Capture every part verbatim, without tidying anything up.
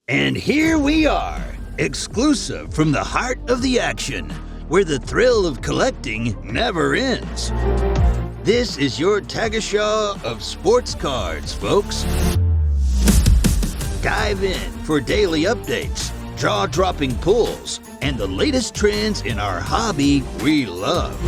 And here we are, exclusive from the heart of the action, where the thrill of collecting never ends. This is your Tagesschau of sports cards, folks. Dive in for daily updates, jaw-dropping pulls, and the latest trends in our hobby we love.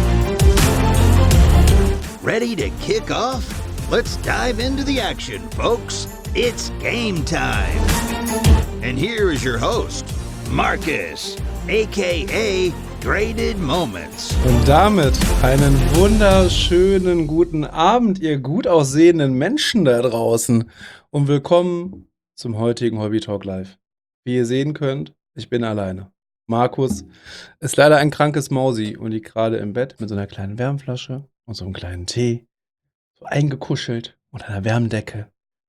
Ready to kick off? Let's dive into the action, folks. It's game time. And here is your host, Marcus, aka Graded Moments. Und damit einen wunderschönen guten Abend, ihr gut aussehenden Menschen da draußen. Und willkommen zum heutigen Hobby Talk Live. Wie ihr sehen könnt, ich bin alleine. Markus ist leider ein krankes Mausi und liegt gerade im Bett mit so einer kleinen Wärmflasche und so einem kleinen Tee, so eingekuschelt unter einer Wärmdecke.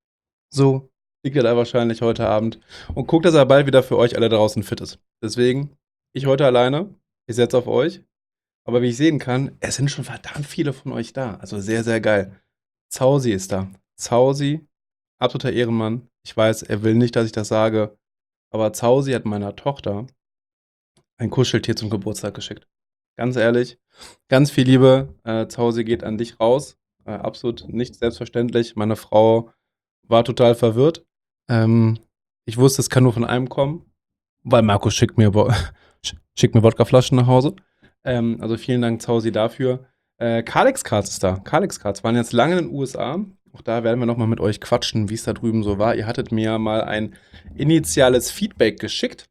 So liegt er da wahrscheinlich heute Abend und guckt, dass er bald wieder für euch alle draußen fit ist. Deswegen, ich heute alleine, ich setze auf euch, aber wie ich sehen kann, es sind schon verdammt viele von euch da. Also sehr, sehr geil. Zausi ist da. Zausi, absoluter Ehrenmann. Ich weiß, er will nicht, dass ich das sage, aber Zausi hat meiner Tochter ein Kuscheltier zum Geburtstag geschickt. Ganz ehrlich, ganz viel Liebe. Äh, Zausi geht an dich raus. Äh, absolut nicht selbstverständlich. Meine Frau war total verwirrt. Ähm, ich wusste, es kann nur von einem kommen, weil Markus schickt mir, Wo- schickt mir Wodkaflaschen nach Hause. Ähm, also vielen Dank, Zausi, dafür. Äh, Kalex Cards ist da. Kalex Cards waren jetzt lange in den U S A. Auch da werden wir nochmal mit euch quatschen, wie es da drüben so war. Ihr hattet mir mal ein initiales Feedback geschickt.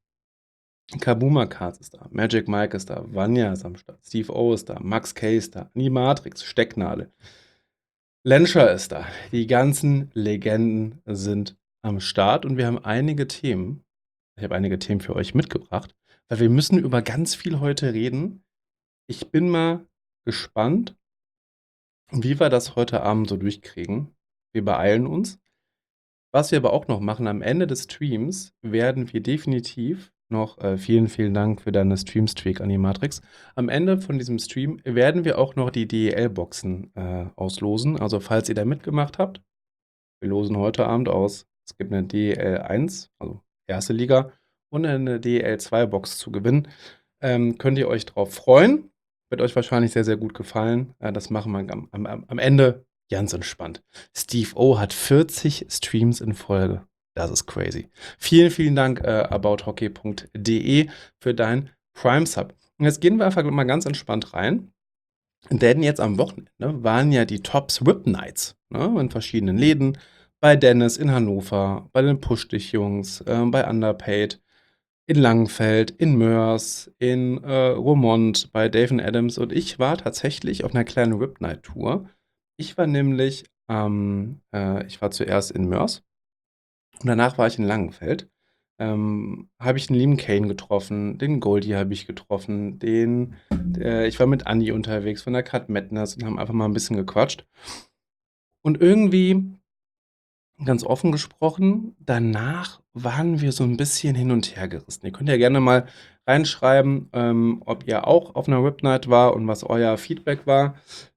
Kabuma Cards ist da, Magic Mike ist da, Vanya ist am Start, Steve O ist da, Max K ist da, Animatrix, Stecknadel, Lenscher ist da. Die ganzen Legenden sind am Start und wir haben einige Themen. Ich habe einige Themen für euch mitgebracht, weil wir müssen über ganz viel heute reden. Ich bin mal gespannt, wie wir das heute Abend so durchkriegen. Wir beeilen uns. Was wir aber auch noch machen, am Ende des Streams werden wir definitiv noch, äh, vielen, vielen Dank für deine Streamstreak, Animatrix. Am Ende von diesem Stream werden wir auch noch die D E L-Boxen äh, auslosen. Also falls ihr da mitgemacht habt, wir losen heute Abend aus. Es gibt eine D E L eins, also erste Liga, und eine D E L zwei Box zu gewinnen. Ähm, könnt ihr euch drauf freuen. Wird euch wahrscheinlich sehr, sehr gut gefallen. Äh, das machen wir am, am, am Ende ganz entspannt. Steve O hat vierzig Streams in Folge. Das ist crazy. Vielen, vielen Dank, äh, abouthockey punkt de, für dein Prime-Sub. Und jetzt gehen wir einfach mal ganz entspannt rein. Denn jetzt am Wochenende waren ja die Tops Whip Nights, ne, in verschiedenen Läden. Bei Dennis in Hannover, bei den Push-Dich-Jungs, äh, bei Underpaid, in Langenfeld, in Mörs, in äh, Romont, bei Dave and Adams. Und ich war tatsächlich auf einer kleinen Whip Night Tour. Ich war nämlich, ähm, äh, ich war zuerst in Mörs und danach war ich in Langenfeld. Ähm, habe ich den lieben Kane getroffen, den Goldie habe ich getroffen, den, äh, ich war mit Andi unterwegs von der Cut Madness und haben einfach mal ein bisschen gequatscht. Und irgendwie, ganz offen gesprochen, danach waren wir so ein bisschen hin und her gerissen. Ihr könnt ja gerne mal reinschreiben, ähm, ob ihr auch auf einer Whip Night war und was euer Feedback war.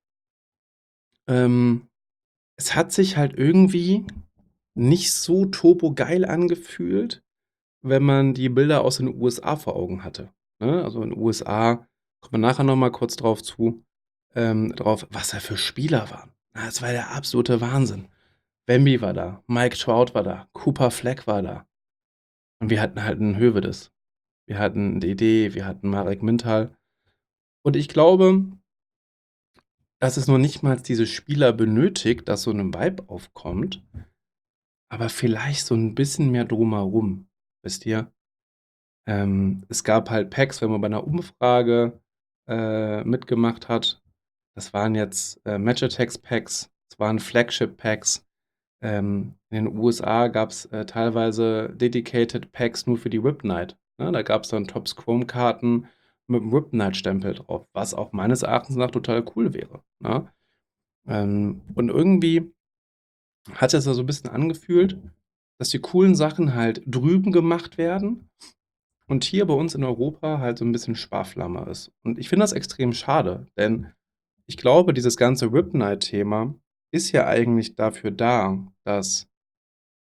Ähm, es hat sich halt irgendwie nicht so turbogeil angefühlt, wenn man die Bilder aus den U S A vor Augen hatte. Ne? Also in den U S A, kommen wir nachher noch mal kurz drauf zu, ähm, drauf, was da für Spieler waren. Na, das war der absolute Wahnsinn. Wemby war da, Mike Trout war da, Cooper Fleck war da. Und wir hatten halt einen Hövedes. Wir hatten D D, wir hatten Marek Mintal. Und ich glaube, dass es noch nicht mal diese Spieler benötigt, dass so ein Vibe aufkommt, aber vielleicht so ein bisschen mehr drumherum. Wisst ihr? Ähm, es gab halt Packs, wenn man bei einer Umfrage äh, mitgemacht hat. Das waren jetzt äh, Match Attacks Packs, es waren Flagship Packs. Ähm, in den U S A gab es äh, teilweise Dedicated Packs nur für die Whip Night. Ne? Da gab es dann Tops Chrome-Karten mit dem Whip Night-Stempel drauf, was auch meines Erachtens nach total cool wäre. Ne? Ähm, und irgendwie hat es ja so ein bisschen angefühlt, dass die coolen Sachen halt drüben gemacht werden und hier bei uns in Europa halt so ein bisschen Sparflamme ist. Und ich finde das extrem schade, denn ich glaube, dieses ganze Whip Night-Thema ist ja eigentlich dafür da, dass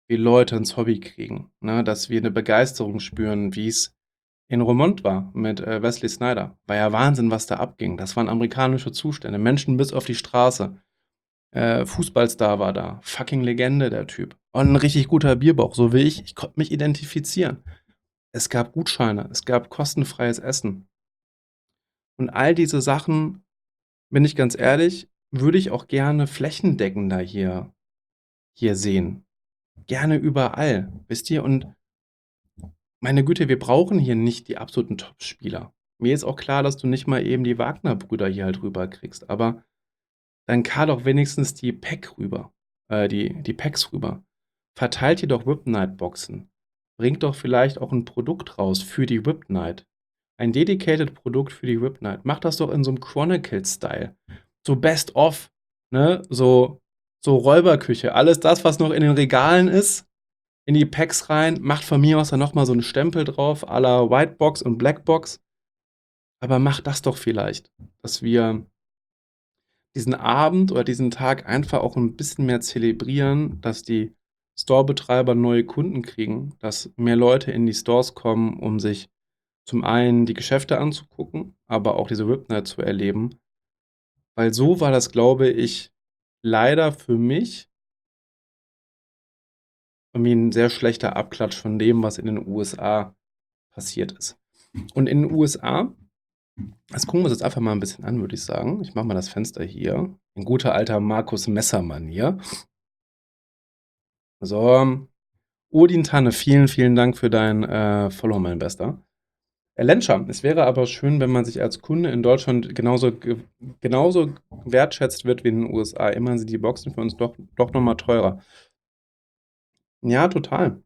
wie Leute ins Hobby kriegen, ne? Dass wir eine Begeisterung spüren, wie es in Romont war mit äh, Wesley Snyder. War ja Wahnsinn, was da abging. Das waren amerikanische Zustände. Menschen bis auf die Straße. Äh, Fußballstar war da. Fucking Legende, der Typ. Und ein richtig guter Bierbauch, so wie ich. Ich konnte mich identifizieren. Es gab Gutscheine, es gab kostenfreies Essen. Und all diese Sachen, bin ich ganz ehrlich, würde ich auch gerne flächendeckender hier, hier sehen. Gerne überall, wisst ihr? Und meine Güte, wir brauchen hier nicht die absoluten Top-Spieler. Mir ist auch klar, dass du nicht mal eben die Wagner-Brüder hier halt rüberkriegst, aber dann kann doch wenigstens die Pack rüber, äh, die, die Packs rüber. Verteilt ihr doch Whip Night-Boxen. Bringt doch vielleicht auch ein Produkt raus für die Whip Night. Ein dedicated Produkt für die Whip Night. Macht das doch in so einem Chronicles-Style. So Best of, ne? So, so Räuberküche. Alles das, was noch in den Regalen ist, in die Packs rein. Macht von mir aus dann nochmal so einen Stempel drauf, à la Whitebox und Blackbox. Aber macht das doch vielleicht, dass wir diesen Abend oder diesen Tag einfach auch ein bisschen mehr zelebrieren, dass die Storebetreiber neue Kunden kriegen, dass mehr Leute in die Stores kommen, um sich zum einen die Geschäfte anzugucken, aber auch diese Whip Night zu erleben. Weil so war das, glaube ich, leider für mich irgendwie ein sehr schlechter Abklatsch von dem, was in den U S A passiert ist. Und in den U S A, das gucken wir uns jetzt einfach mal ein bisschen an, würde ich sagen. Ich mache mal das Fenster hier. In guter alter Markus Messer-Manier. So, Odin Tanne, vielen, vielen Dank für dein äh, Follow, mein Bester. Äh, Lenscher, es wäre aber schön, wenn man sich als Kunde in Deutschland genauso, ge- genauso wertschätzt wird wie in den U S A. Immerhin sind die Boxen für uns doch, doch nochmal teurer. Ja, total.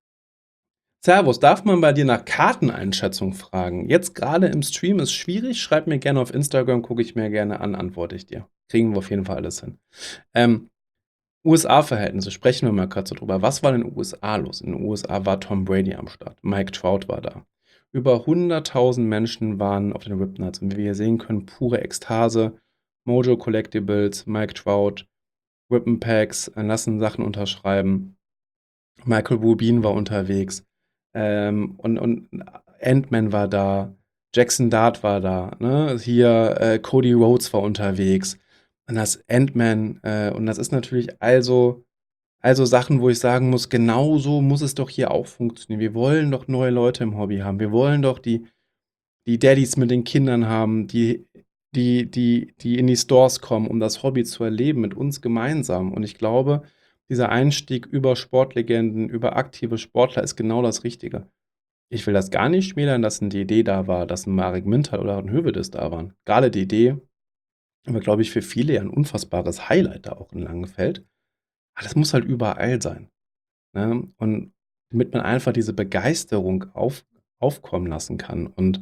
Servus, darf man bei dir nach Karteneinschätzung fragen? Jetzt gerade im Stream ist schwierig. Schreib mir gerne auf Instagram, gucke ich mir gerne an, antworte ich dir. Kriegen wir auf jeden Fall alles hin. Ähm, U S A-Verhältnisse, sprechen wir mal kurz drüber. Was war in den U S A los? In den U S A war Tom Brady am Start. Mike Trout war da. Über hunderttausend Menschen waren auf den Whip Nights. Und wie wir hier sehen können, pure Ekstase. Mojo Collectibles, Mike Trout, Whippen Packs, lassen Sachen unterschreiben. Michael Rubin war unterwegs. Ähm, und, und Ant-Man war da. Jackson Dart war da. Ne? Hier äh, Cody Rhodes war unterwegs. Und das Ant-Man. Äh, und das ist natürlich also, also Sachen, wo ich sagen muss, genau so muss es doch hier auch funktionieren. Wir wollen doch neue Leute im Hobby haben. Wir wollen doch die, die Daddys mit den Kindern haben, die, die, die, die in die Stores kommen, um das Hobby zu erleben mit uns gemeinsam. Und ich glaube, dieser Einstieg über Sportlegenden, über aktive Sportler ist genau das Richtige. Ich will das gar nicht schmälern, dass ein D D da war, dass ein Marek Mintal oder ein Hövedes da waren. Gerade D D war, glaube ich, für viele ja ein unfassbares Highlight da auch in Langenfeld. Aber das muss halt überall sein. Ne? Und damit man einfach diese Begeisterung auf, aufkommen lassen kann. Und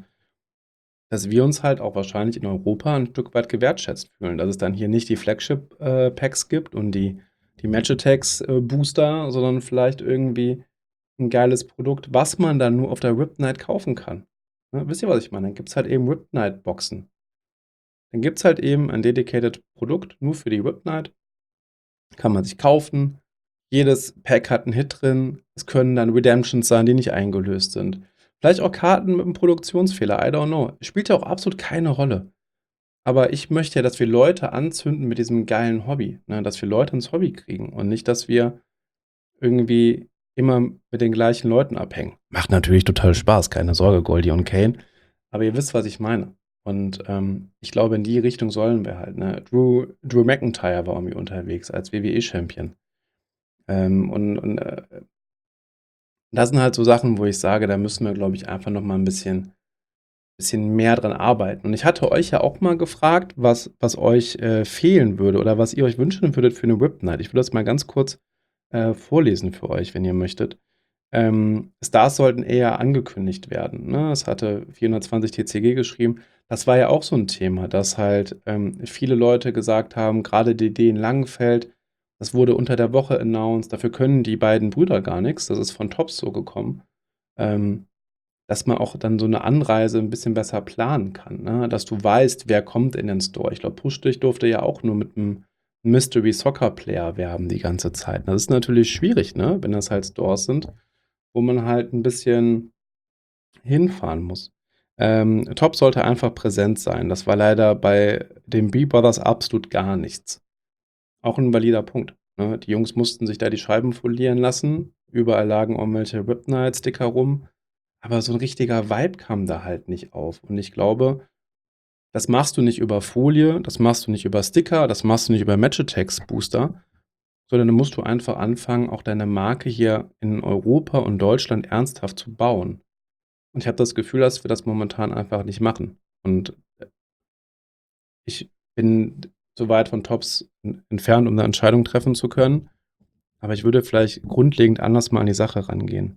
dass wir uns halt auch wahrscheinlich in Europa ein Stück weit gewertschätzt fühlen. Dass es dann hier nicht die Flagship-Packs gibt und die, die Match-Attacks-Booster, sondern vielleicht irgendwie ein geiles Produkt, was man dann nur auf der Whip Night kaufen kann. Ne? Wisst ihr, was ich meine? Dann gibt es halt eben Whip Night-Boxen. Dann gibt es halt eben ein dedicated Produkt nur für die Whip Night. Kann man sich kaufen. Jedes Pack hat einen Hit drin. Es können dann Redemptions sein, die nicht eingelöst sind. Vielleicht auch Karten mit einem Produktionsfehler, I don't know. Spielt ja auch absolut keine Rolle. Aber ich möchte ja, dass wir Leute anzünden mit diesem geilen Hobby. Ne? Dass wir Leute ins Hobby kriegen und nicht, dass wir irgendwie immer mit den gleichen Leuten abhängen. Macht natürlich total Spaß, keine Sorge, Goldie und Kane. Aber ihr wisst, was ich meine. Und ähm, ich glaube, in die Richtung sollen wir halt. Ne? Drew, Drew McIntyre war irgendwie unterwegs als W W E-Champion. Ähm, und und äh, das sind halt so Sachen, wo ich sage, da müssen wir, glaube ich, einfach noch mal ein bisschen, bisschen mehr dran arbeiten. Und ich hatte euch ja auch mal gefragt, was, was euch äh, fehlen würde oder was ihr euch wünschen würdet für eine Whip Night. Ich würde das mal ganz kurz äh, vorlesen für euch, wenn ihr möchtet. Ähm, Stars sollten eher angekündigt werden. Ne? Es hatte vierhundertzwanzig T C G geschrieben. Das war ja auch so ein Thema, dass halt ähm, viele Leute gesagt haben, gerade D D in Langenfeld, das wurde unter der Woche announced, dafür können die beiden Brüder gar nichts. Das ist von Tops so gekommen. Ähm, dass man auch dann so eine Anreise ein bisschen besser planen kann, ne? Dass du weißt, wer kommt in den Store. Ich glaube, Push-Dich durfte ja auch nur mit einem Mystery Soccer Player werben die ganze Zeit. Das ist natürlich schwierig, ne? Wenn das halt Stores sind, wo man halt ein bisschen hinfahren muss. Ähm, Top sollte einfach präsent sein. Das war leider bei den B-Brothers absolut gar nichts. Auch ein valider Punkt, ne? Die Jungs mussten sich da die Scheiben folieren lassen. Überall lagen irgendwelche Riptide-Sticker rum. Aber so ein richtiger Vibe kam da halt nicht auf. Und ich glaube, das machst du nicht über Folie, das machst du nicht über Sticker, das machst du nicht über Match-Attacks-Booster, sondern dann musst du einfach anfangen, auch deine Marke hier in Europa und Deutschland ernsthaft zu bauen. Und ich habe das Gefühl, dass wir das momentan einfach nicht machen. Und ich bin so weit von Tops entfernt, um eine Entscheidung treffen zu können. Aber ich würde vielleicht grundlegend anders mal an die Sache rangehen.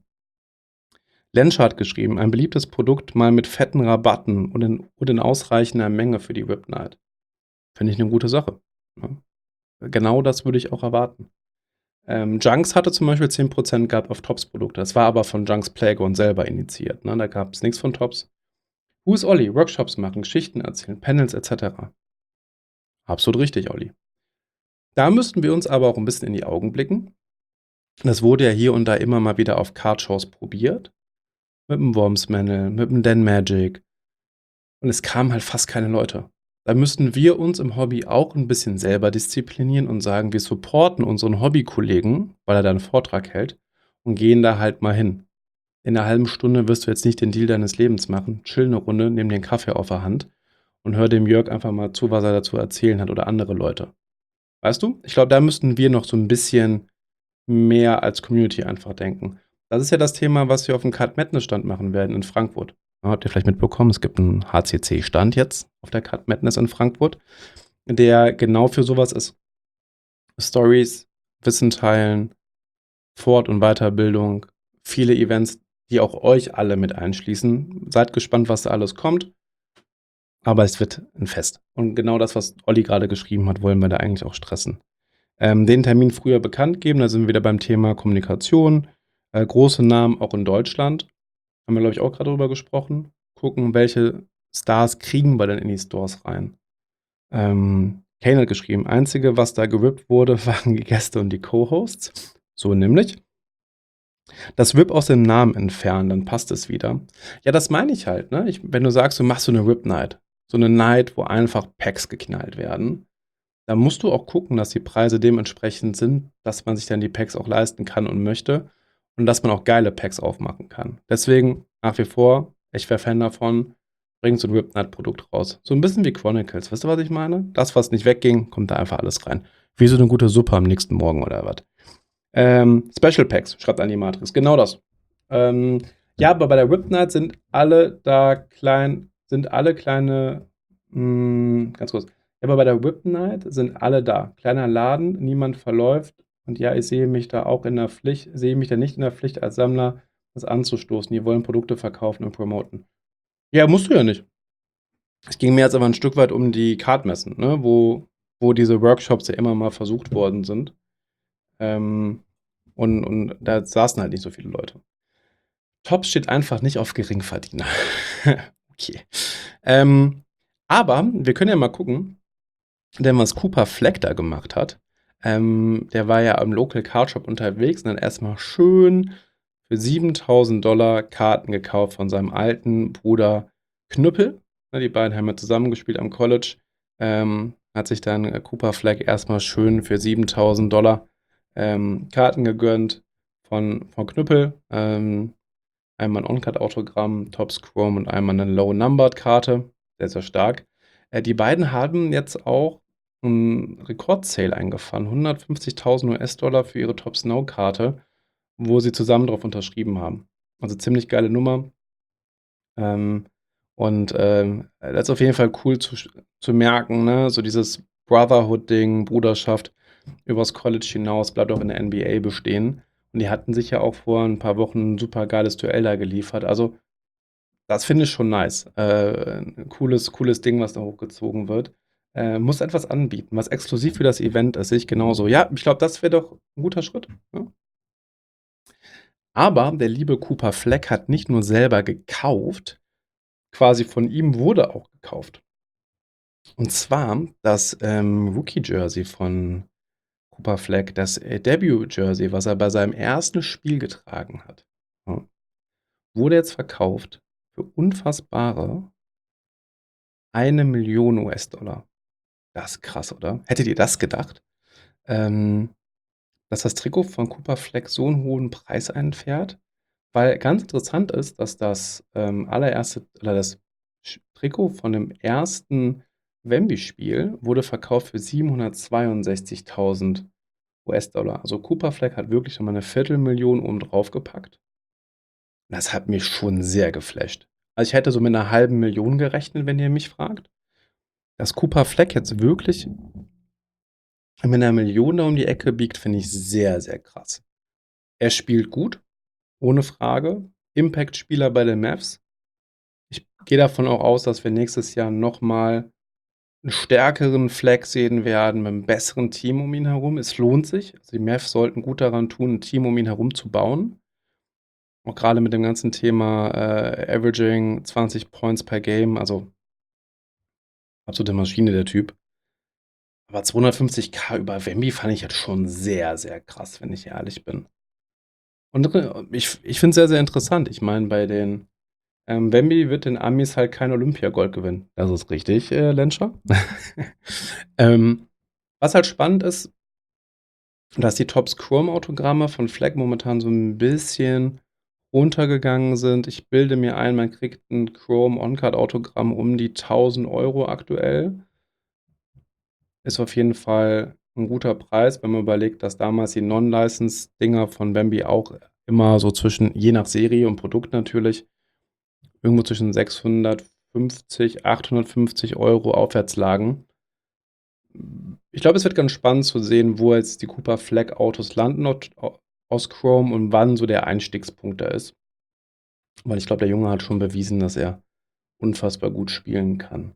Lensch hat geschrieben, ein beliebtes Produkt mal mit fetten Rabatten und in, und in ausreichender Menge für die Whip Night. Finde ich eine gute Sache. Ne? Genau das würde ich auch erwarten. Ähm, Junks hatte zum Beispiel zehn Prozent gehabt auf Tops-Produkte. Das war aber von Junks Playground selber initiiert. Ne? Da gab es nichts von Tops. Who's Olli? Workshops machen, Geschichten erzählen, Panels et cetera. Absolut richtig, Olli. Da müssten wir uns aber auch ein bisschen in die Augen blicken. Das wurde ja hier und da immer mal wieder auf Card-Shows probiert. Mit dem Wormsmanel, mit dem Dan Magic. Und es kamen halt fast keine Leute. Da müssten wir uns im Hobby auch ein bisschen selber disziplinieren und sagen, wir supporten unseren Hobbykollegen, weil er da einen Vortrag hält, und gehen da halt mal hin. In einer halben Stunde wirst du jetzt nicht den Deal deines Lebens machen. Chill eine Runde, nimm den Kaffee auf der Hand und hör dem Jörg einfach mal zu, was er dazu erzählen hat oder andere Leute. Weißt du? Ich glaube, da müssten wir noch so ein bisschen mehr als Community einfach denken. Das ist ja das Thema, was wir auf dem Card Madness Stand machen werden in Frankfurt. Ja, habt ihr vielleicht mitbekommen, es gibt einen H C C-Stand jetzt auf der Card Madness in Frankfurt, der genau für sowas ist. Stories, Wissen teilen, Fort- und Weiterbildung, viele Events, die auch euch alle mit einschließen. Seid gespannt, was da alles kommt. Aber es wird ein Fest. Und genau das, was Olli gerade geschrieben hat, wollen wir da eigentlich auch stressen. Ähm, den Termin früher bekannt geben, da sind wir wieder beim Thema Kommunikation. Äh, große Namen auch in Deutschland. Haben wir, glaube ich, auch gerade drüber gesprochen. Gucken, welche Stars kriegen wir denn in die Stores rein. Ähm, Kane hat geschrieben, einzige, was da gerippt wurde, waren die Gäste und die Co-Hosts. So nämlich. Das R I P aus dem Namen entfernen, dann passt es wieder. Ja, das meine ich halt, ne? Ich, wenn du sagst, du machst so eine R I P-Night, so eine Night, wo einfach Packs geknallt werden, dann musst du auch gucken, dass die Preise dementsprechend sind, dass man sich dann die Packs auch leisten kann und möchte und dass man auch geile Packs aufmachen kann. Deswegen nach wie vor, ich wäre Fan davon, bringt so ein R I P-Night-Produkt raus. So ein bisschen wie Chronicles. Weißt du, was ich meine? Das, was nicht wegging, kommt da einfach alles rein. Wie so eine gute Suppe am nächsten Morgen oder was. Ähm, Special Packs, schreibt Animatrix. Genau das. Ähm, ja, aber bei der Whip Night sind alle da klein, sind alle kleine, mh, ganz kurz. Ja, aber bei der Whip Night sind alle da. Kleiner Laden, niemand verläuft. Und ja, ich sehe mich da auch in der Pflicht, sehe mich da nicht in der Pflicht als Sammler, das anzustoßen. Die wollen Produkte verkaufen und promoten. Ja, musst du ja nicht. Es ging mir jetzt aber ein Stück weit um die Cardmessen, ne, wo, wo diese Workshops ja immer mal versucht worden sind. Ähm, und, und da saßen halt nicht so viele Leute. Tops steht einfach nicht auf Geringverdiener. Okay. Ähm, aber wir können ja mal gucken, denn was Cooper Fleck da gemacht hat. Ähm, der war ja am Local Card Shop unterwegs und hat erstmal schön für siebentausend Dollar Karten gekauft von seinem alten Bruder Knüppel. Ne, die beiden haben ja zusammengespielt am College. Ähm, hat sich dann äh, Cooper Fleck erstmal schön für siebentausend Dollar ähm, Karten gegönnt von, von Knüppel. Ähm, einmal ein On-Card-Autogramm, Topps Chrome und einmal eine Low-Numbered-Karte. Sehr, sehr stark. Äh, die beiden haben jetzt auch einen Rekord-Sale eingefahren. hundertfünfzigtausend U S-Dollar für ihre Top Snow-Karte, wo sie zusammen drauf unterschrieben haben. Also ziemlich geile Nummer. Ähm, und ähm, das ist auf jeden Fall cool zu, zu merken, ne? So dieses Brotherhood-Ding, Bruderschaft übers College hinaus, bleibt auch in der N B A bestehen. Und die hatten sich ja auch vor ein paar Wochen ein super geiles Duell da geliefert. Also, das finde ich schon nice. Äh, ein cooles, cooles Ding, was da hochgezogen wird. Äh, muss etwas anbieten, was exklusiv für das Event ist, sehe ich genauso. Ja, ich glaube, das wäre doch ein guter Schritt. Ja? Aber der liebe Cooper Fleck hat nicht nur selber gekauft, quasi von ihm wurde auch gekauft. Und zwar das ähm, Rookie-Jersey von Cooper Fleck, das äh, Debut-Jersey, was er bei seinem ersten Spiel getragen hat, ja, wurde jetzt verkauft für unfassbare eine Million U S-Dollar. Das ist krass, oder? Hättet ihr das gedacht? Ähm, dass das Trikot von Cooper Fleck so einen hohen Preis einfährt? Weil ganz interessant ist, dass das ähm, allererste oder das Sch- Trikot von dem ersten Wemby-Spiel wurde verkauft für siebenhundertzweiundsechzigtausend U S-Dollar. Also Cooper Fleck hat wirklich nochmal eine Viertelmillion oben drauf gepackt. Das hat mich schon sehr geflasht. Also ich hätte so mit einer halben Million gerechnet, wenn ihr mich fragt. Dass Cooper Fleck jetzt wirklich mit einer Million da um die Ecke biegt, finde ich sehr, sehr krass. Er spielt gut, ohne Frage. Impact-Spieler bei den Mavs. Ich gehe davon auch aus, dass wir nächstes Jahr nochmal einen stärkeren Fleck sehen werden, mit einem besseren Team um ihn herum. Es lohnt sich. Also die Mavs sollten gut daran tun, ein Team um ihn herum zu bauen. Auch gerade mit dem ganzen Thema äh, Averaging zwanzig Points per Game. Also absolute Maschine, der Typ. Aber zweihundertfünfzigtausend über Wemby fand ich jetzt schon sehr, sehr krass, wenn ich ehrlich bin. Und äh, ich, ich finde es sehr, sehr interessant. Ich meine, bei den ähm, Wemby wird den Amis halt kein Olympiagold gewinnen. Das ist richtig, äh, Lenscher. ähm, was halt spannend ist, dass die Top-Scrum-Autogramme von Fleck momentan so ein bisschen runtergegangen sind. Ich bilde mir ein, man kriegt ein Chrome-On-Card-Autogramm um die tausend Euro aktuell. Ist auf jeden Fall ein guter Preis, wenn man überlegt, dass damals die Non-License-Dinger von Bambi auch immer so zwischen, je nach Serie und Produkt natürlich, irgendwo zwischen sechshundertfünfzig, achthundertfünfzig Euro aufwärts lagen. Ich glaube, es wird ganz spannend zu sehen, wo jetzt die Cooper Fleck Autos landen aus Chrome und wann so der Einstiegspunkt da ist. Weil ich glaube, der Junge hat schon bewiesen, dass er unfassbar gut spielen kann.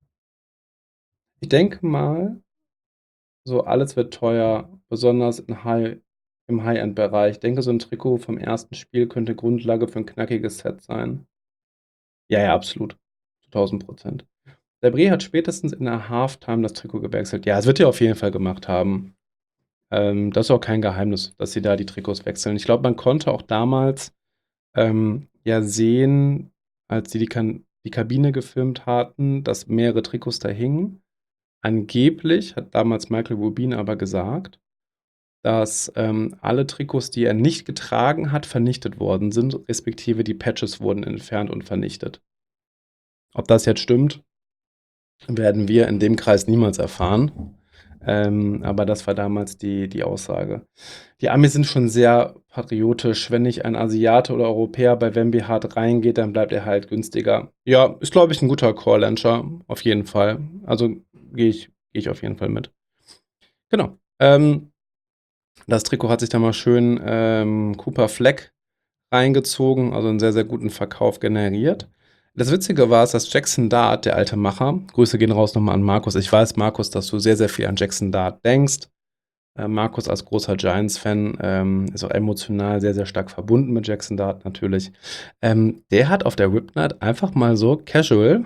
Ich denke mal, so alles wird teuer, besonders in High, im High-End-Bereich. Ich denke, so ein Trikot vom ersten Spiel könnte Grundlage für ein knackiges Set sein. Ja, ja, absolut. Zu tausend Prozent. Der Bre hat spätestens in der Halftime das Trikot gewechselt. Ja, es wird er auf jeden Fall gemacht haben. Ähm, das ist auch kein Geheimnis, dass sie da die Trikots wechseln. Ich glaube, man konnte auch damals ähm, ja sehen, als sie die, kan die Kabine gefilmt hatten, dass mehrere Trikots da hingen. Angeblich hat damals Michael Rubin aber gesagt, dass ähm, alle Trikots, die er nicht getragen hat, vernichtet worden sind, respektive die Patches wurden entfernt und vernichtet. Ob das jetzt stimmt, werden wir in dem Kreis niemals erfahren. Ähm, aber das war damals die, die Aussage. Die Amis sind schon sehr patriotisch. Wenn nicht ein Asiate oder Europäer bei Wemby hart reingeht, dann bleibt er halt günstiger. Ja, ist, glaube ich, ein guter Call-Launcher. Auf jeden Fall. Also gehe ich, geh ich auf jeden Fall mit. Genau. Ähm, das Trikot hat sich da mal schön ähm, Cooper Fleck reingezogen, also einen sehr, sehr guten Verkauf generiert. Das Witzige war es, dass Jackson Dart, der alte Macher, Grüße gehen raus nochmal an Markus. Ich weiß, Markus, dass du sehr, sehr viel an Jackson Dart denkst. Äh, Markus als großer Giants-Fan ähm, ist auch emotional sehr, sehr stark verbunden mit Jackson Dart natürlich. Ähm, der hat auf der Rip Night einfach mal so casual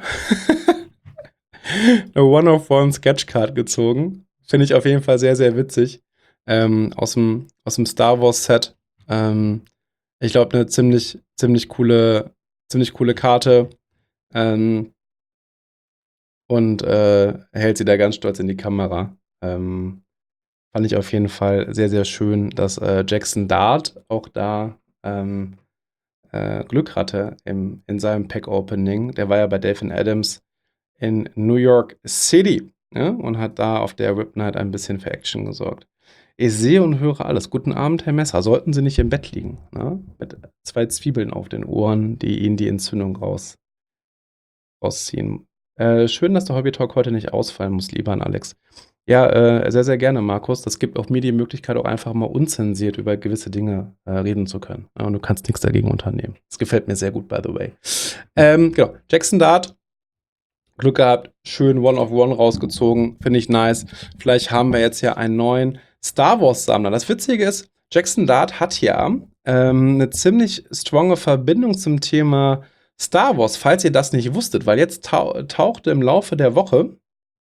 eine One-of-One-Sketchcard gezogen. Finde ich auf jeden Fall sehr, sehr witzig. Ähm, aus dem, aus dem Star Wars-Set. Ähm, ich glaube, eine ziemlich, ziemlich coole, ziemlich coole Karte. Ähm, und äh, hält sie da ganz stolz in die Kamera. Ähm, fand ich auf jeden Fall sehr, sehr schön, dass äh, Jackson Dart auch da ähm, äh, Glück hatte im, in seinem Pack-Opening. Der war ja bei Dave and Adams in New York City, ja, und hat da auf der Rip Night ein bisschen für Action gesorgt. Ich sehe und höre alles. Guten Abend, Herr Messer. Sollten Sie nicht im Bett liegen, ne? Mit zwei Zwiebeln auf den Ohren, die Ihnen die Entzündung raus, rausziehen. Äh, schön, dass der Hobby Talk heute nicht ausfallen muss, lieber an Alex. Ja, äh, sehr, sehr gerne, Markus. Das gibt auch mir die Möglichkeit, auch einfach mal unzensiert über gewisse Dinge äh, reden zu können. Ja, und du kannst nichts dagegen unternehmen. Das gefällt mir sehr gut, by the way. Ähm, genau. Jackson Dart. Glück gehabt, schön One-of-One rausgezogen, finde ich nice. Vielleicht haben wir jetzt ja einen neuen Star Wars-Sammler. Das Witzige ist, Jackson Dart hat ja ähm, eine ziemlich stronge Verbindung zum Thema Star Wars, falls ihr das nicht wusstet, weil jetzt tau tauchte im Laufe der Woche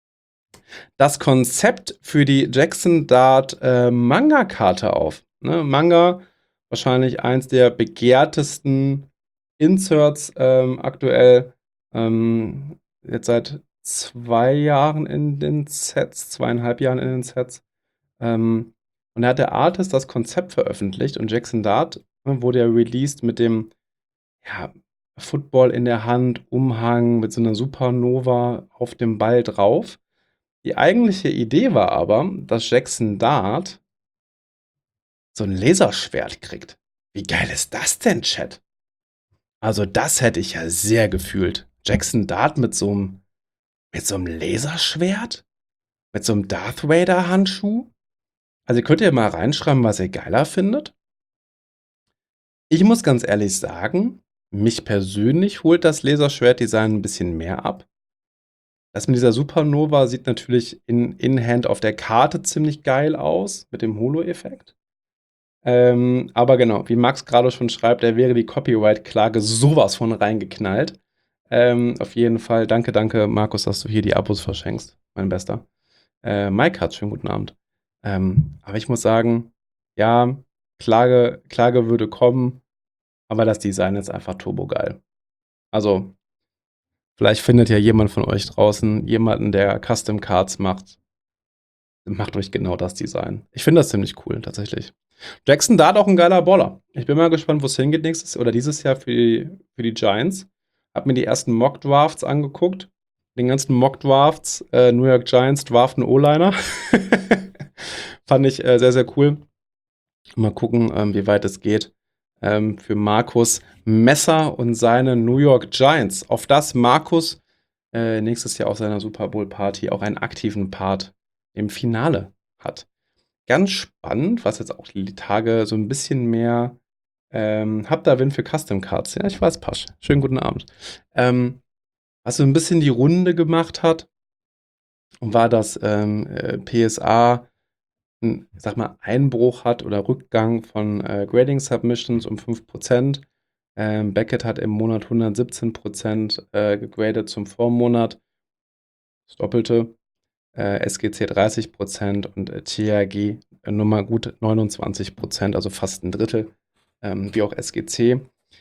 das Konzept für die Jackson Dart äh, Manga-Karte auf. Ne? Manga, wahrscheinlich eins der begehrtesten Inserts ähm, aktuell. Ähm, jetzt seit zwei Jahren in den Sets, zweieinhalb Jahren in den Sets. Ähm, und da hat der Artist das Konzept veröffentlicht und Jackson Dart ne, wurde ja released mit dem ja, Football in der Hand, Umhang mit so einer Supernova auf dem Ball drauf. Die eigentliche Idee war aber, dass Jackson Dart so ein Laserschwert kriegt. Wie geil ist das denn, Chat? Also, das hätte ich ja sehr gefühlt. Jackson Dart mit so einem mit so einem Laserschwert? Mit so einem Darth Vader Handschuh? Also, könnt ihr mal reinschreiben, was ihr geiler findet? Ich muss ganz ehrlich sagen, mich persönlich holt das Laserschwert-Design ein bisschen mehr ab. Das mit dieser Supernova sieht natürlich in in-Hand auf der Karte ziemlich geil aus, mit dem Holo-Effekt. Ähm, aber genau, wie Max gerade schon schreibt, da wäre die Copyright-Klage sowas von reingeknallt. Ähm, auf jeden Fall, danke, danke, Markus, dass du hier die Abos verschenkst, mein Bester. Äh, Mike hat schönen guten Abend. Ähm, aber ich muss sagen, ja, Klage, Klage würde kommen, aber das Design ist einfach turbogeil. Also, vielleicht findet ja jemand von euch draußen jemanden, der Custom Cards macht. Macht euch genau das Design. Ich finde das ziemlich cool, tatsächlich. Jackson Dart auch ein geiler Baller. Ich bin mal gespannt, wo es hingeht nächstes oder dieses Jahr für die, für die Giants. Hab mir die ersten Mock Drafts angeguckt. Den ganzen Mock Drafts, äh, New York Giants draften O-Liner. Fand ich äh, sehr, sehr cool. Mal gucken, ähm, wie weit es geht. Ähm, für Markus Messer und seine New York Giants. Auf das Markus äh, nächstes Jahr auf seiner Super Bowl Party auch einen aktiven Part im Finale hat. Ganz spannend, was jetzt auch die Tage so ein bisschen mehr ähm, habt da Wind für Custom Cards. Ja, ich weiß, Pasch. Schönen guten Abend. Ähm, was so ein bisschen die Runde gemacht hat, war, dass ähm, äh, P S A einen, ich sag mal, Einbruch hat oder Rückgang von äh, Grading Submissions um fünf Prozent. Ähm, Beckett hat im Monat hundertsiebzehn Prozent äh, gegradet zum Vormonat. Das Doppelte. Äh, S G C dreißig Prozent und äh, T R G äh, nur mal gut neunundzwanzig Prozent, also fast ein Drittel, ähm, wie auch S G C.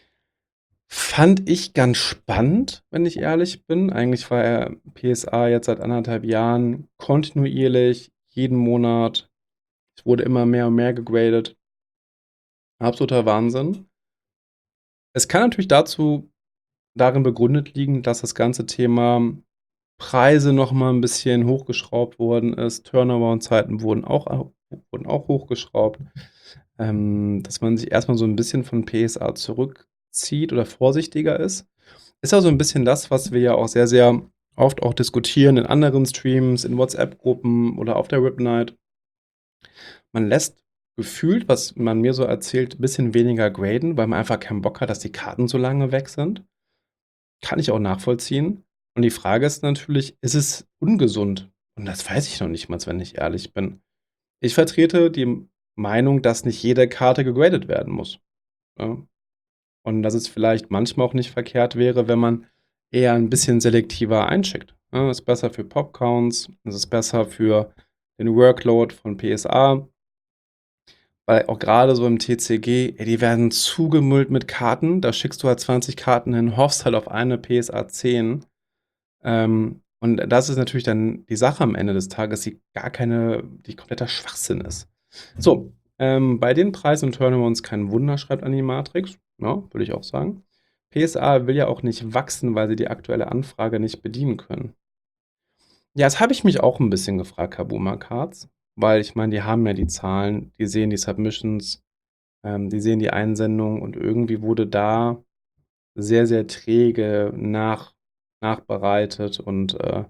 Fand ich ganz spannend, wenn ich ehrlich bin. Eigentlich war er P S A jetzt seit anderthalb Jahren kontinuierlich, jeden Monat. Es wurde immer mehr und mehr gegradet. Absoluter Wahnsinn. Es kann natürlich dazu darin begründet liegen, dass das ganze Thema Preise noch mal ein bisschen hochgeschraubt worden ist. Turnaround-Zeiten wurden auch, wurden auch hochgeschraubt. Ähm, dass man sich erstmal so ein bisschen von P S A zurückzieht oder vorsichtiger ist. Ist ja so ein bisschen das, was wir ja auch sehr, sehr oft auch diskutieren in anderen Streams, in WhatsApp-Gruppen oder auf der Rip Night. Man lässt gefühlt, was man mir so erzählt, ein bisschen weniger graden, weil man einfach keinen Bock hat, dass die Karten so lange weg sind. Kann ich auch nachvollziehen. Und die Frage ist natürlich, ist es ungesund? Und das weiß ich noch nicht mal, wenn ich ehrlich bin. Ich vertrete die Meinung, dass nicht jede Karte gegradet werden muss. Ja? Und dass es vielleicht manchmal auch nicht verkehrt wäre, wenn man eher ein bisschen selektiver einschickt. Ja, ist besser für Popcounts, es ist besser für den Workload von P S A. Weil auch gerade so im T C G, ey, die werden zugemüllt mit Karten. Da schickst du halt zwanzig Karten hin, hoffst halt auf eine P S A zehn. Ähm, und das ist natürlich dann die Sache am Ende des Tages, die gar keine, die kompletter Schwachsinn ist. So, ähm, bei den Preisen und Turnarounds kein Wunder, schreibt Animatrix. Ja, würde ich auch sagen. P S A will ja auch nicht wachsen, weil sie die aktuelle Anfrage nicht bedienen können. Ja, das habe ich mich auch ein bisschen gefragt, Kabuma Cards. Weil ich meine, die haben ja die Zahlen, die sehen die Submissions, ähm, die sehen die Einsendung und irgendwie wurde da sehr, sehr träge nach, nachbereitet und äh,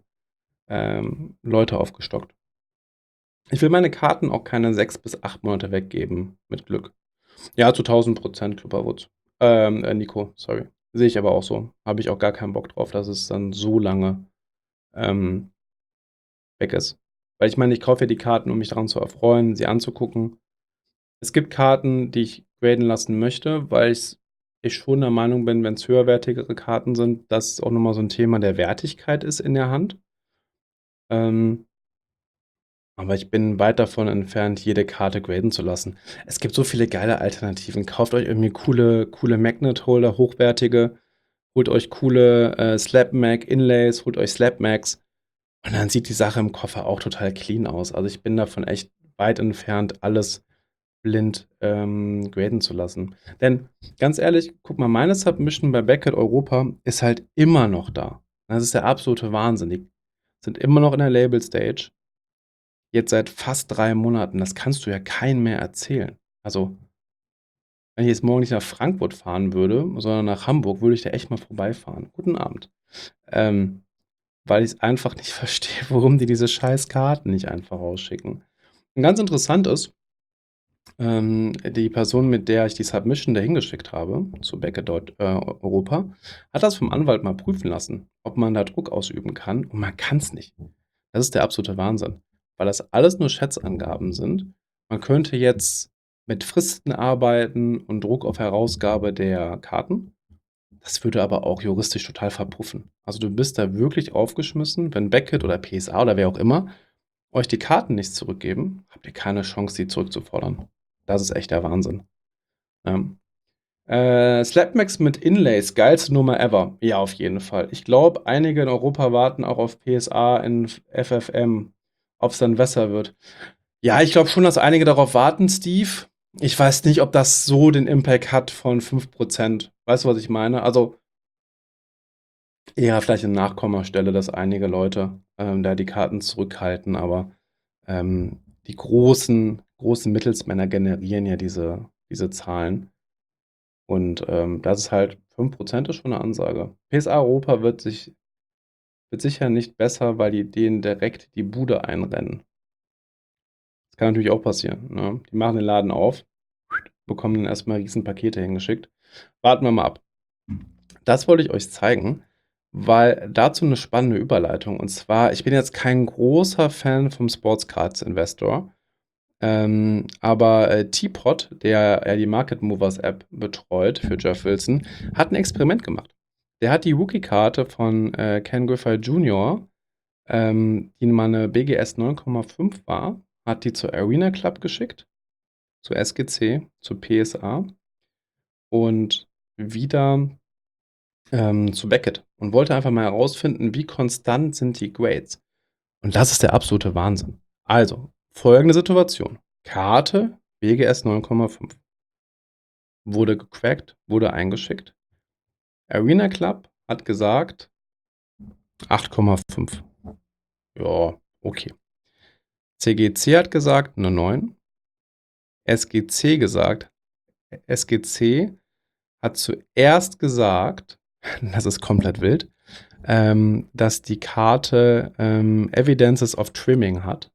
ähm, Leute aufgestockt. Ich will meine Karten auch keine sechs bis acht Monate weggeben, mit Glück. Ja, zu tausend Prozent Klubberwutz. Ähm, äh, Nico, sorry. Sehe ich aber auch so. Habe ich auch gar keinen Bock drauf, dass es dann so lange ähm, weg ist. Weil ich meine, ich kaufe ja die Karten, um mich daran zu erfreuen, sie anzugucken. Es gibt Karten, die ich graden lassen möchte, weil ich, ich schon der Meinung bin, wenn es höherwertigere Karten sind, dass es auch nochmal so ein Thema der Wertigkeit ist in der Hand. Ähm, Aber ich bin weit davon entfernt, jede Karte graden zu lassen. Es gibt so viele geile Alternativen. Kauft euch irgendwie coole, coole Magnet-Holder, hochwertige. Holt euch coole äh, Slab-Mag-Inlays, holt euch Slab-Mags. Und dann sieht die Sache im Koffer auch total clean aus. Also ich bin davon echt weit entfernt, alles blind ähm, graden zu lassen. Denn ganz ehrlich, guck mal, meine Submission bei Beckett Europa ist halt immer noch da. Das ist der absolute Wahnsinn. Die sind immer noch in der Label-Stage. Jetzt seit fast drei Monaten. Das kannst du ja keinem mehr erzählen. Also, wenn ich jetzt morgen nicht nach Frankfurt fahren würde, sondern nach Hamburg, würde ich da echt mal vorbeifahren. Guten Abend. Ähm, weil ich es einfach nicht verstehe, warum die diese scheiß Karten nicht einfach rausschicken. Und ganz interessant ist, ähm, die Person, mit der ich die Submission dahin geschickt habe, zu Beckett Deut- äh, Europa, hat das vom Anwalt mal prüfen lassen, ob man da Druck ausüben kann. Und man kann es nicht. Das ist der absolute Wahnsinn, weil das alles nur Schätzangaben sind. Man könnte jetzt mit Fristen arbeiten und Druck auf Herausgabe der Karten. Das würde aber auch juristisch total verpuffen. Also du bist da wirklich aufgeschmissen, wenn Beckett oder P S A oder wer auch immer euch die Karten nicht zurückgeben, habt ihr keine Chance, die zurückzufordern. Das ist echt der Wahnsinn. Ähm, äh, Slapmax mit Inlays, geilste Nummer ever. Ja, auf jeden Fall. Ich glaube, einige in Europa warten auch auf P S A in F F M, ob es dann besser wird. Ja, ich glaube schon, dass einige darauf warten, Steve. Ich weiß nicht, ob das so den Impact hat von fünf Prozent. Weißt du, was ich meine? Also eher vielleicht eine Nachkommastelle, dass einige Leute ähm, da die Karten zurückhalten, aber ähm, die großen, großen Mittelsmänner generieren ja diese, diese Zahlen. Und ähm, das ist halt, fünf Prozent ist schon eine Ansage. P S A Europa wird sich wird sicher nicht besser, weil die denen direkt die Bude einrennen. Das kann natürlich auch passieren. Ne? Die machen den Laden auf, bekommen dann erstmal riesen Pakete hingeschickt. Warten wir mal ab. Das wollte ich euch zeigen, weil dazu eine spannende Überleitung. Und zwar, ich bin jetzt kein großer Fan vom Sports Cards Investor. Ähm, aber äh, Teapot, der ja die Market Movers App betreut für Jeff Wilson, hat ein Experiment gemacht. Der hat die Rookie-Karte von äh, Ken Griffey Junior, ähm, die mal eine B G S neun Komma fünf war, hat die zur Arena Club geschickt, zu S G C, zu P S A und wieder ähm, zu Beckett und wollte einfach mal herausfinden, wie konstant sind die Grades. Und das ist der absolute Wahnsinn. Also, folgende Situation. Karte B G S neun Komma fünf. Wurde gecrackt, wurde eingeschickt. Arena Club hat gesagt acht Komma fünf. Ja, okay. C G C hat gesagt eine neun. S G C gesagt, S G C hat zuerst gesagt, das ist komplett wild, ähm, dass die Karte ähm, Evidences of Trimming hat.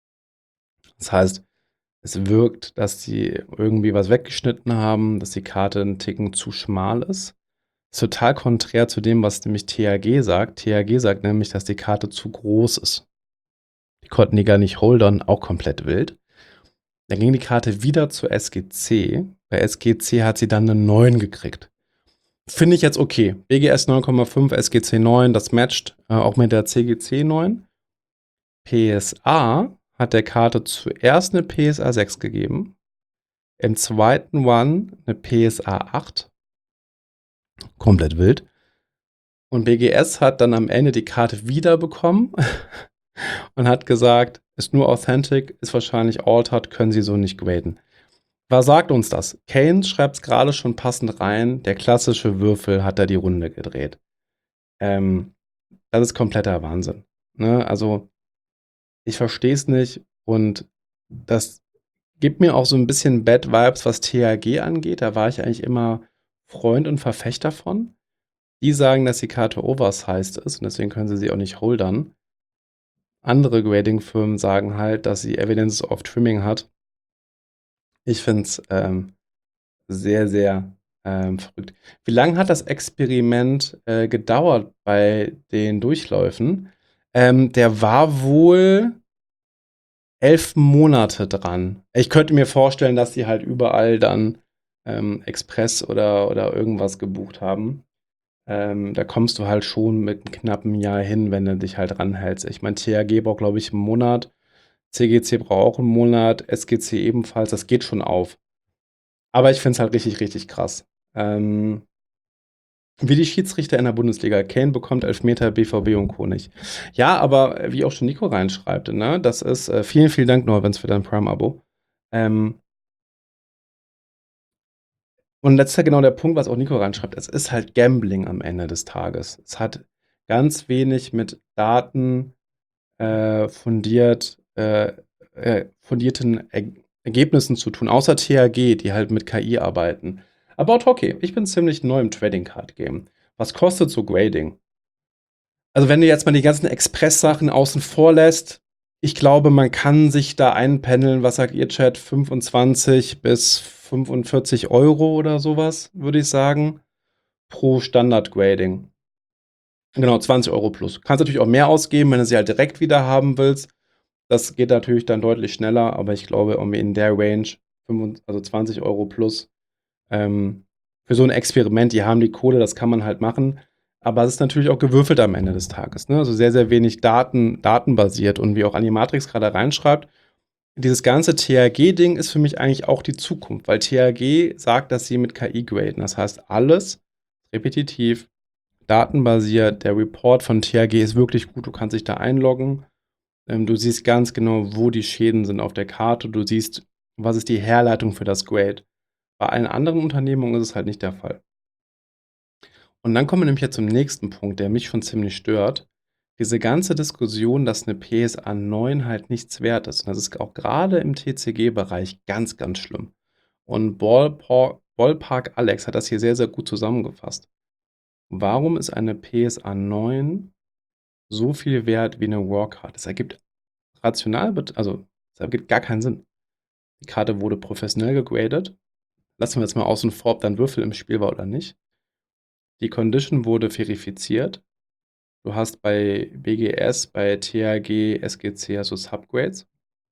Das heißt, es wirkt, dass sie irgendwie was weggeschnitten haben, dass die Karte einen Ticken zu schmal ist. Das ist total konträr zu dem, was nämlich T H G sagt. T H G sagt nämlich, dass die Karte zu groß ist. Die konnten die gar nicht holdern, auch komplett wild. Dann ging die Karte wieder zu S G C. Bei S G C hat sie dann eine neun gekriegt. Finde ich jetzt okay. B G S neun Komma fünf, S G C neun, das matcht äh, auch mit der C G C neun. P S A hat der Karte zuerst eine P S A sechs gegeben. Im zweiten One eine P S A acht. Komplett wild. Und B G S hat dann am Ende die Karte wiederbekommen und hat gesagt, ist nur Authentic, ist wahrscheinlich altered, können sie so nicht graden. Was sagt uns das? Kane schreibt es gerade schon passend rein, der klassische Würfel hat da die Runde gedreht. Ähm, das ist kompletter Wahnsinn. Ne? Also, ich verstehe es nicht und das gibt mir auch so ein bisschen Bad Vibes, was T H G angeht. Da war ich eigentlich immer Freund und Verfechter von. Die sagen, dass die Karte oversized ist und deswegen können sie sie auch nicht holdern. Andere Grading-Firmen sagen halt, dass sie Evidences of Trimming hat. Ich finde es ähm, sehr, sehr ähm, verrückt. Wie lange hat das Experiment äh, gedauert bei den Durchläufen? Ähm, der war wohl elf Monate dran. Ich könnte mir vorstellen, dass die halt überall dann ähm, Express oder, oder irgendwas gebucht haben. Ähm, da kommst du halt schon mit einem knappen Jahr hin, wenn du dich halt ranhältst. Ich meine, T H G braucht, glaube ich, einen Monat. C G C braucht auch einen Monat, S G C ebenfalls, das geht schon auf. Aber ich finde es halt richtig, richtig krass. Ähm, wie die Schiedsrichter in der Bundesliga. Kane bekommt Elfmeter, B V B und Co. nicht. Ja, aber äh, wie auch schon Nico reinschreibt, ne, das ist, äh, vielen, vielen Dank, Norvins, für dein Prime-Abo. Ähm, und das ist ja genau der Punkt, was auch Nico reinschreibt. Es ist halt Gambling am Ende des Tages. Es hat ganz wenig mit Daten äh, fundiert, äh, äh, fundierten er Ergebnissen zu tun, außer T H G, die halt mit K I arbeiten. About Hockey. Ich bin ziemlich neu im Trading Card Game. Was kostet so Grading? Also, wenn du jetzt mal die ganzen Express-Sachen außen vor lässt, ich glaube, man kann sich da einpendeln, was sagt ihr, Chat? fünfundzwanzig bis fünfundvierzig Euro oder sowas, würde ich sagen, pro Standard-Grading. Genau, zwanzig Euro plus. Kannst natürlich auch mehr ausgeben, wenn du sie halt direkt wieder haben willst. Das geht natürlich dann deutlich schneller, aber ich glaube, irgendwie in der Range, fünfundzwanzig, also zwanzig Euro plus, ähm, für so ein Experiment, die haben die Kohle, das kann man halt machen. Aber es ist natürlich auch gewürfelt am Ende des Tages, ne? Also sehr, sehr wenig Daten, datenbasiert. Und wie auch Animatrix gerade reinschreibt, dieses ganze T H G-Ding ist für mich eigentlich auch die Zukunft, weil T H G sagt, dass sie mit K I graden. Das heißt, alles repetitiv, datenbasiert. Der Report von T H G ist wirklich gut. Du kannst dich da einloggen. Ähm, du siehst ganz genau, wo die Schäden sind auf der Karte. Du siehst, was ist die Herleitung für das Grade. Bei allen anderen Unternehmungen ist es halt nicht der Fall. Und dann kommen wir nämlich jetzt zum nächsten Punkt, der mich schon ziemlich stört. Diese ganze Diskussion, dass eine P S A neun halt nichts wert ist. Und das ist auch gerade im T C G-Bereich ganz, ganz schlimm. Und Ballpark, Ballpark Alex hat das hier sehr, sehr gut zusammengefasst. Warum ist eine P S A neun so viel wert wie eine Warcard? Das ergibt rational, also das ergibt gar keinen Sinn. Die Karte wurde professionell gegradet. Lassen wir jetzt mal außen vor, ob da ein Würfel im Spiel war oder nicht. Die Condition wurde verifiziert. Du hast bei B G S, bei T H G, S G C also Subgrades.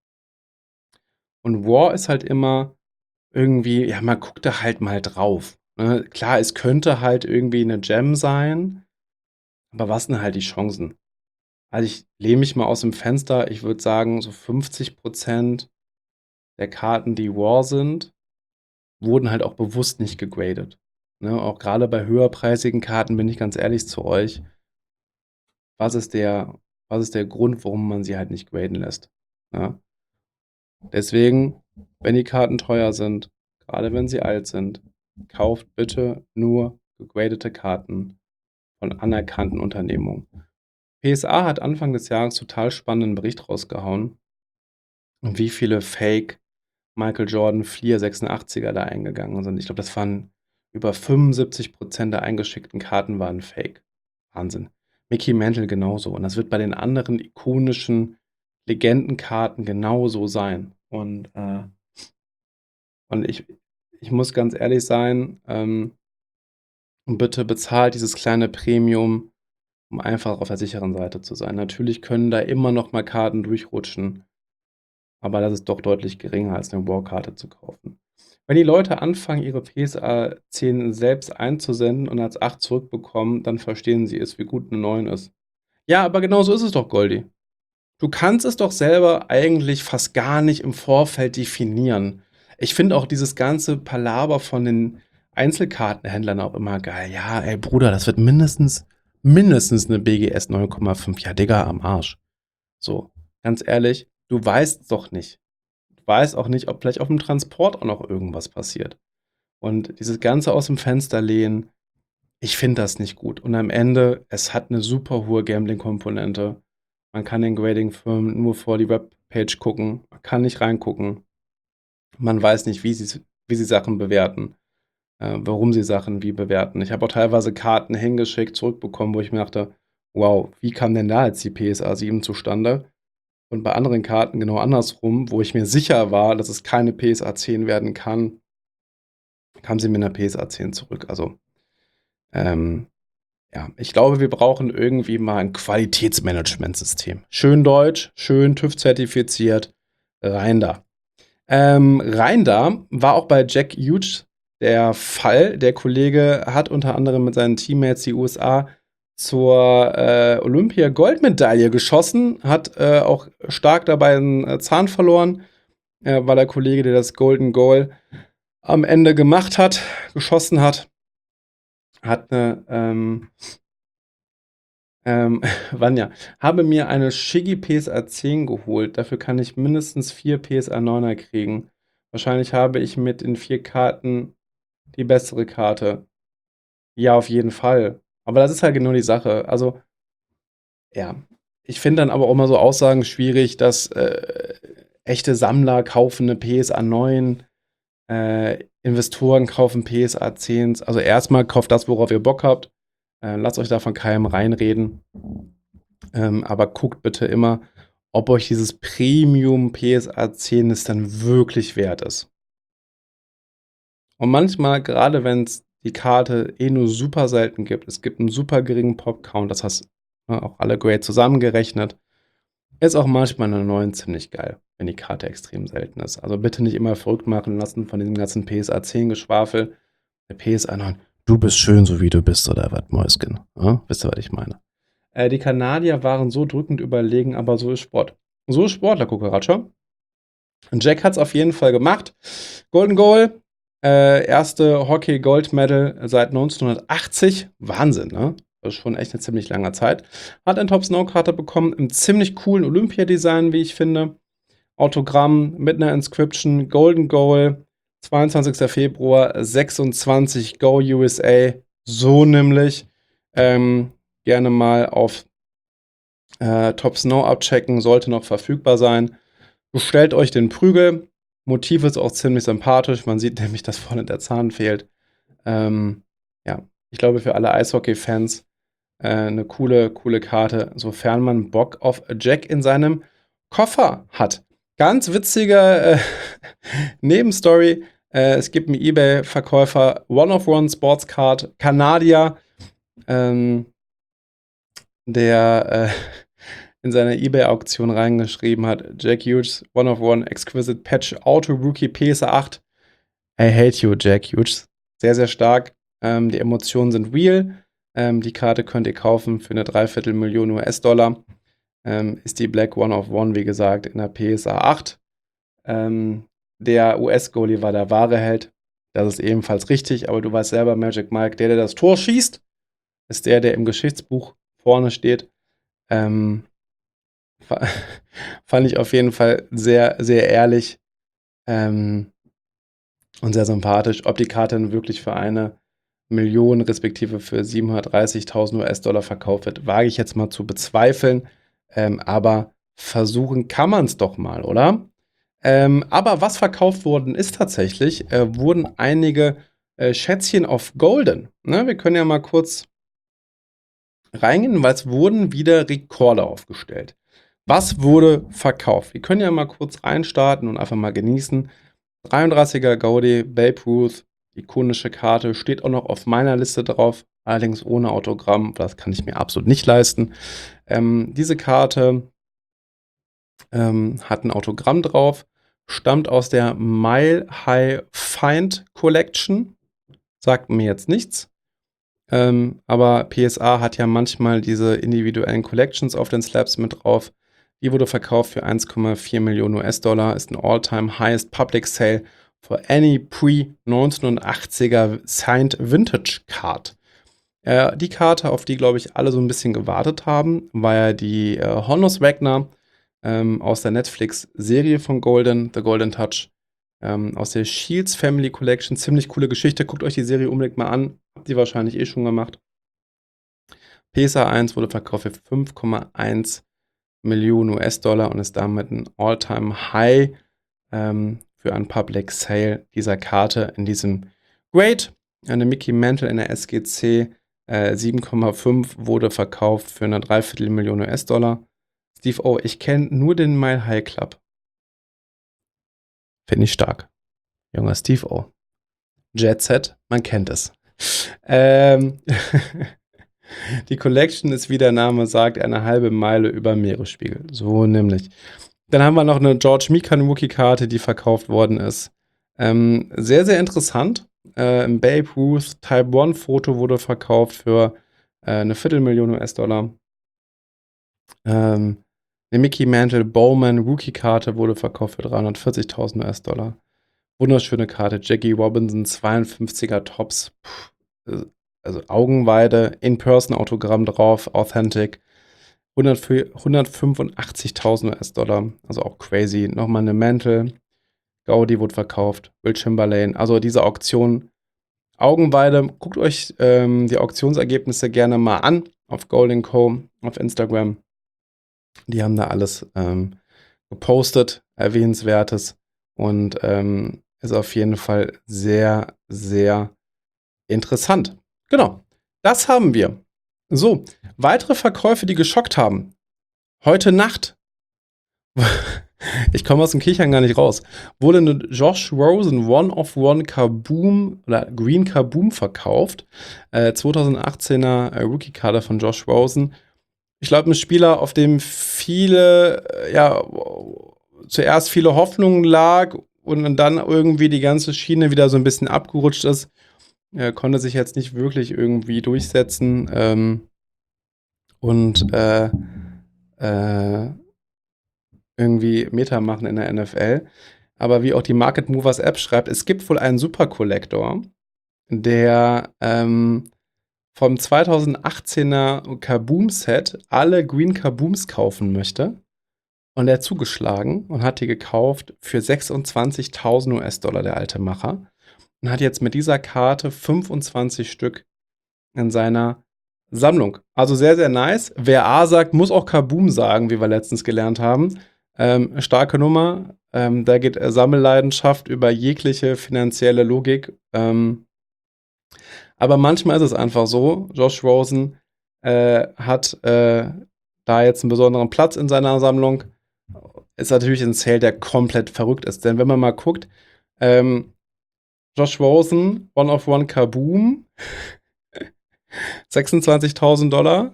Und War ist halt immer irgendwie, ja, man guckt da halt mal drauf. Ne? Klar, es könnte halt irgendwie eine Gem sein, aber was sind halt die Chancen? Also ich lehne mich mal aus dem Fenster, ich würde sagen, so fünfzig Prozent der Karten, die War sind, wurden halt auch bewusst nicht gegradet. Ne? Auch gerade bei höherpreisigen Karten bin ich ganz ehrlich zu euch. Was ist der, was ist der Grund, warum man sie halt nicht graden lässt? Ja? Deswegen, wenn die Karten teuer sind, gerade wenn sie alt sind, kauft bitte nur gegradete Karten von anerkannten Unternehmungen. P S A hat Anfang des Jahres total spannenden Bericht rausgehauen, wie viele Fake Michael Jordan vier sechsundachtziger da eingegangen sind. Ich glaube, das waren über fünfundsiebzig Prozent der eingeschickten Karten waren Fake. Wahnsinn. Mickey Mantle genauso. Und das wird bei den anderen ikonischen Legendenkarten genauso sein. Und, äh, und ich, ich muss ganz ehrlich sein, ähm, bitte bezahlt dieses kleine Premium, um einfach auf der sicheren Seite zu sein. Natürlich können da immer noch mal Karten durchrutschen, aber das ist doch deutlich geringer, als eine War-Karte zu kaufen. Wenn die Leute anfangen, ihre P S A zehn selbst einzusenden und als acht zurückbekommen, dann verstehen sie es, wie gut eine neun ist. Ja, aber genau so ist es doch, Goldi. Du kannst es doch selber eigentlich fast gar nicht im Vorfeld definieren. Ich finde auch dieses ganze Palaver von den Einzelkartenhändlern auch immer geil. Ja, ey Bruder, das wird mindestens, mindestens eine B G S neun Komma fünf. Ja, Digga, am Arsch. So, ganz ehrlich, du weißt doch nicht. Du weißt auch nicht, ob vielleicht auf dem Transport auch noch irgendwas passiert. Und dieses Ganze aus dem Fenster lehnen, ich finde das nicht gut. Und am Ende, es hat eine super hohe Gambling-Komponente. Man kann den Grading-Firmen nur vor die Webpage gucken. Man kann nicht reingucken. Man weiß nicht, wie sie, wie sie Sachen bewerten. Äh, warum sie Sachen wie bewerten. Ich habe auch teilweise Karten hingeschickt, zurückbekommen, wo ich mir dachte, wow, wie kam denn da jetzt die P S A sieben zustande? Und bei anderen Karten genau andersrum, wo ich mir sicher war, dass es keine P S A zehn werden kann, kam sie mit einer P S A zehn zurück. Also, ähm, ja, ich glaube, wir brauchen irgendwie mal ein Qualitätsmanagementsystem. Schön deutsch, schön TÜV-zertifiziert, rein da. Ähm, rein da war auch bei Jack Hughes der Fall. Der Kollege hat unter anderem mit seinen Teammates die U S A zur äh, Olympia-Goldmedaille geschossen, hat äh, auch stark dabei einen äh, Zahn verloren, äh, weil der Kollege, der das Golden Goal am Ende gemacht hat, geschossen hat, hat eine, ähm, ähm, Vanya, habe mir eine Shiggy P S A zehn geholt. Dafür kann ich mindestens vier P S A neuner kriegen. Wahrscheinlich habe ich mit den vier Karten die bessere Karte. Ja, auf jeden Fall. Aber das ist halt genau die Sache. Also, ja. Ich finde dann aber auch mal so Aussagen schwierig, dass äh, echte Sammler kaufen eine P S A neun, äh, Investoren kaufen P S A zehn. Also erstmal kauft das, worauf ihr Bock habt. Äh, lasst euch da von keinem reinreden. Ähm, aber guckt bitte immer, ob euch dieses Premium P S A zehn es dann wirklich wert ist. Und manchmal, gerade wenn es die Karte eh nur super selten gibt, es gibt einen super geringen Pop-Count, das heißt, ne, auch alle Grade zusammengerechnet, ist auch manchmal eine neun ziemlich geil, wenn die Karte extrem selten ist. Also bitte nicht immer verrückt machen lassen von diesem ganzen P S A zehn Geschwafel. Der P S A neun, du bist schön, so wie du bist, oder was, Mäuschen? Ja? Wisst ihr, was ich meine? Äh, die Kanadier waren so drückend überlegen, aber so ist Sport. So ist Sportler, Kukaracha. Und Jack hat es auf jeden Fall gemacht. Golden Goal, äh, erste Hockey-Gold-Medal seit neunzehnhundertachtzig. Wahnsinn, ne? Das ist schon echt eine ziemlich lange Zeit. Hat eine Top-Snow-Karte bekommen im ziemlich coolen Olympia-Design, wie ich finde. Autogramm mit einer Inscription, Golden Goal, zweiundzwanzigster Februar sechsundzwanzig, Go U S A. So nämlich. Ähm, gerne mal auf äh, Top Snow abchecken, sollte noch verfügbar sein. Bestellt euch den Prügel. Motiv ist auch ziemlich sympathisch. Man sieht nämlich, dass vorne der Zahn fehlt. Ähm, ja, ich glaube, für alle Eishockey-Fans äh, eine coole, coole Karte, sofern man Bock auf Jack in seinem Koffer hat. Ganz witzige äh, Nebenstory. Äh, es gibt einen eBay-Verkäufer, One of One Sports Card, Kanadier, ähm, der äh, in seiner eBay-Auktion reingeschrieben hat: Jack Hughes, One of One, Exquisite Patch, Auto Rookie P S A acht. I hate you, Jack Hughes. Sehr, sehr stark. Ähm, die Emotionen sind real. Ähm, die Karte könnt ihr kaufen für eine Dreiviertelmillion U S-Dollar. Ähm, ist die Black One of One, wie gesagt, in der P S A acht. Ähm, der U S-Goalie war der wahre Held. Das ist ebenfalls richtig, aber du weißt selber, Magic Mike, der, der das Tor schießt, ist der, der im Geschichtsbuch vorne steht. Ähm, fand ich auf jeden Fall sehr, sehr ehrlich ähm, und sehr sympathisch. Ob die Karte dann wirklich für eine Million respektive für siebenhundertdreißigtausend U S-Dollar verkauft wird, wage ich jetzt mal zu bezweifeln. Ähm, aber versuchen kann man es doch mal, oder? Ähm, aber was verkauft worden ist tatsächlich, äh, wurden einige äh, Schätzchen auf Golden. Ne, wir können ja mal kurz reingehen, weil es wurden wieder Rekorde aufgestellt. Was wurde verkauft? Wir können ja mal kurz reinstarten und einfach mal genießen. dreiunddreißiger Gaudi, Babe Ruth, ikonische Karte, steht auch noch auf meiner Liste drauf, allerdings ohne Autogramm, das kann ich mir absolut nicht leisten. Ähm, diese Karte ähm, hat ein Autogramm drauf, stammt aus der Mile High Find Collection, sagt mir jetzt nichts. Ähm, aber P S A hat ja manchmal diese individuellen Collections auf den Slabs mit drauf. Die wurde verkauft für eins Komma vier Millionen U S-Dollar, ist ein All-Time Highest Public Sale for any pre-neunzehnhundertachtziger Signed Vintage Card. Äh, die Karte, auf die, glaube ich, alle so ein bisschen gewartet haben, war ja die äh, Honus Wagner ähm, aus der Netflix-Serie von Golden, The Golden Touch. Ähm, aus der Shields Family Collection. Ziemlich coole Geschichte. Guckt euch die Serie unbedingt mal an. Habt ihr wahrscheinlich eh schon gemacht. P S A eins wurde verkauft für fünf Komma eins Millionen U S-Dollar und ist damit ein All-Time-High ähm, für einen Public Sale dieser Karte in diesem Grade. Eine Mickey Mantle in der S G C äh, sieben Komma fünf wurde verkauft für eine Dreiviertelmillion U S-Dollar. Steve O, ich kenne nur den Mile High Club. Finde ich stark. Junger Steve O. Jet Set, man kennt es. Ähm Die Collection ist, wie der Name sagt, eine halbe Meile über Meeresspiegel. So nämlich. Dann haben wir noch eine George Mikan Rookie-Karte, die verkauft worden ist. Ähm, sehr, sehr interessant. Äh, Im Babe Ruth Type eins Foto wurde verkauft für äh, eine Viertelmillion U S-Dollar. Ähm, eine Mickey Mantle Bowman Rookie-Karte wurde verkauft für dreihundertvierzigtausend U S-Dollar. Wunderschöne Karte. Jackie Robinson, zweiundfünfziger Tops. Puh, also Augenweide, In-Person-Autogramm drauf, Authentic. hundertfünfundachtzigtausend U S-Dollar. Also auch crazy. Nochmal eine Mantle. Gaudi wurde verkauft. Will Chamberlain. Also diese Auktion. Augenweide. Guckt euch ähm, die Auktionsergebnisse gerne mal an. Auf Gold and Co. auf Instagram. Die haben da alles ähm, gepostet. Erwähnenswertes. Und ähm, ist auf jeden Fall sehr, sehr interessant. Genau. Das haben wir. So, weitere Verkäufe, die geschockt haben. Heute Nacht, ich komme aus dem Kichern gar nicht raus, wurde eine Josh Rosen One-of-One Kaboom oder Green Kaboom verkauft. Äh, zweitausendachtzehner äh, Rookie-Karte von Josh Rosen. Ich glaube, ein Spieler, auf dem viele, äh, ja, zuerst viele Hoffnungen lag und dann irgendwie die ganze Schiene wieder so ein bisschen abgerutscht ist. Er konnte sich jetzt nicht wirklich irgendwie durchsetzen. Ähm, und äh, äh, irgendwie Meta machen in der N F L. Aber wie auch die Market Movers App schreibt, es gibt wohl einen Super Collector, der ähm, vom zweitausendachtzehner Kaboom-Set alle Green Kabooms kaufen möchte. Und er hat zugeschlagen und hat die gekauft für sechsundzwanzigtausend U S-Dollar, der alte Macher. Und hat jetzt mit dieser Karte fünfundzwanzig Stück in seiner Sammlung. Also sehr, sehr nice. Wer A sagt, muss auch Kaboom sagen, wie wir letztens gelernt haben. Ähm, starke Nummer. Ähm, da geht äh, Sammelleidenschaft über jegliche finanzielle Logik. Ähm, aber manchmal ist es einfach so, Josh Rosen äh, hat äh, da jetzt einen besonderen Platz in seiner Sammlung. Ist natürlich ein Sale, der komplett verrückt ist. Denn wenn man mal guckt, ähm, Josh Rosen, One of One Kaboom, sechsundzwanzigtausend Dollar.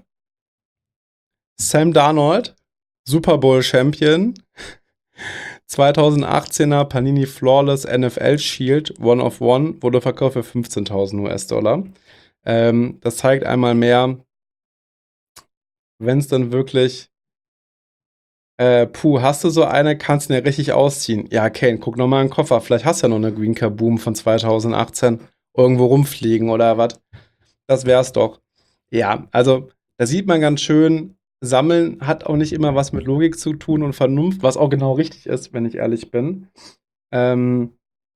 Sam Darnold, Super Bowl Champion. zweitausendachtzehner Panini Flawless N F L Shield, One of One, wurde verkauft für fünfzehntausend U S-Dollar. Ähm, das zeigt einmal mehr, wenn es dann wirklich, äh, puh, hast du so eine, kannst du ja richtig ausziehen. Ja, Kane, guck noch mal in den Koffer. Vielleicht hast du ja noch eine Green Kaboom von zweitausendachtzehn irgendwo rumfliegen oder was. Das wär's doch. Ja, also da sieht man ganz schön, Sammeln hat auch nicht immer was mit Logik zu tun und Vernunft, was auch genau richtig ist, wenn ich ehrlich bin. Ähm,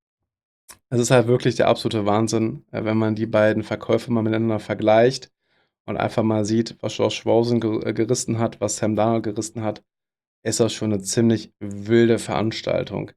es ist halt wirklich der absolute Wahnsinn, äh, wenn man die beiden Verkäufe mal miteinander vergleicht und einfach mal sieht, was Josh Rosen ger äh, gerissen hat, was Sam Darnold gerissen hat, ist das schon eine ziemlich wilde Veranstaltung.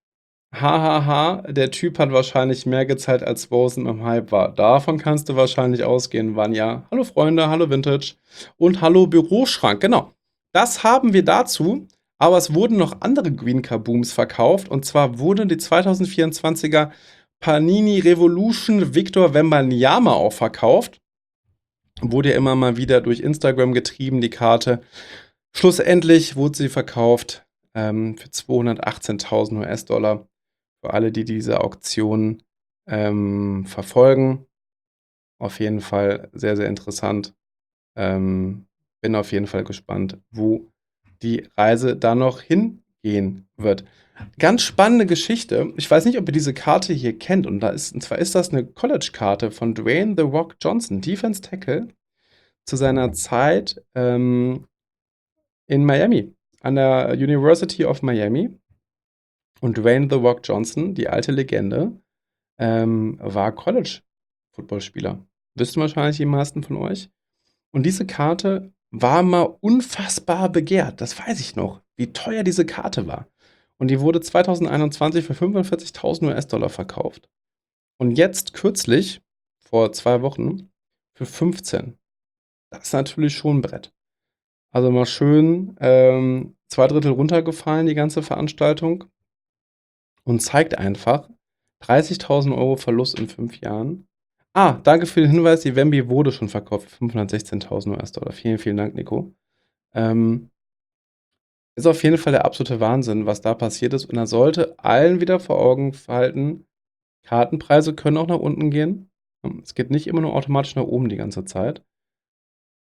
Hahaha, der Typ hat wahrscheinlich mehr gezahlt, als Rosen im Hype war. Davon kannst du wahrscheinlich ausgehen, Vanja. Hallo Freunde, hallo Vintage und hallo Büroschrank. Genau, das haben wir dazu. Aber es wurden noch andere Green Kabooms verkauft. Und zwar wurden die zweitausendvierundzwanziger Panini Revolution Victor Wembanyama auch verkauft. Wurde ja immer mal wieder durch Instagram getrieben, die Karte. Schlussendlich wurde sie verkauft ähm, für zweihundertachtzehntausend U S-Dollar. Für alle, die diese Auktion ähm, verfolgen. Auf jeden Fall sehr, sehr interessant. Ähm, bin auf jeden Fall gespannt, wo die Reise da noch hingehen wird. Ganz spannende Geschichte. Ich weiß nicht, ob ihr diese Karte hier kennt. Und, da ist, und zwar ist das eine College-Karte von Dwayne The Rock Johnson, Defense Tackle, zu seiner Zeit ähm, in Miami, an der University of Miami. Und Dwayne The Rock Johnson, die alte Legende, ähm, war College-Footballspieler. Wissen wahrscheinlich die meisten von euch. Und diese Karte war mal unfassbar begehrt. Das weiß ich noch, wie teuer diese Karte war. Und die wurde zweitausendeinundzwanzig für fünfundvierzigtausend U S-Dollar verkauft. Und jetzt kürzlich, vor zwei Wochen, für fünfzehn. Das ist natürlich schon ein Brett. Also mal schön ähm, zwei Drittel runtergefallen, die ganze Veranstaltung. Und zeigt einfach dreißigtausend Euro Verlust in fünf Jahren. Ah, danke für den Hinweis. Die Wemby wurde schon verkauft für fünfhundertsechzehntausend U S-Dollar. Vielen, vielen Dank, Nico. Ähm, ist auf jeden Fall der absolute Wahnsinn, was da passiert ist. Und er sollte allen wieder vor Augen halten, Kartenpreise können auch nach unten gehen. Es geht nicht immer nur automatisch nach oben die ganze Zeit.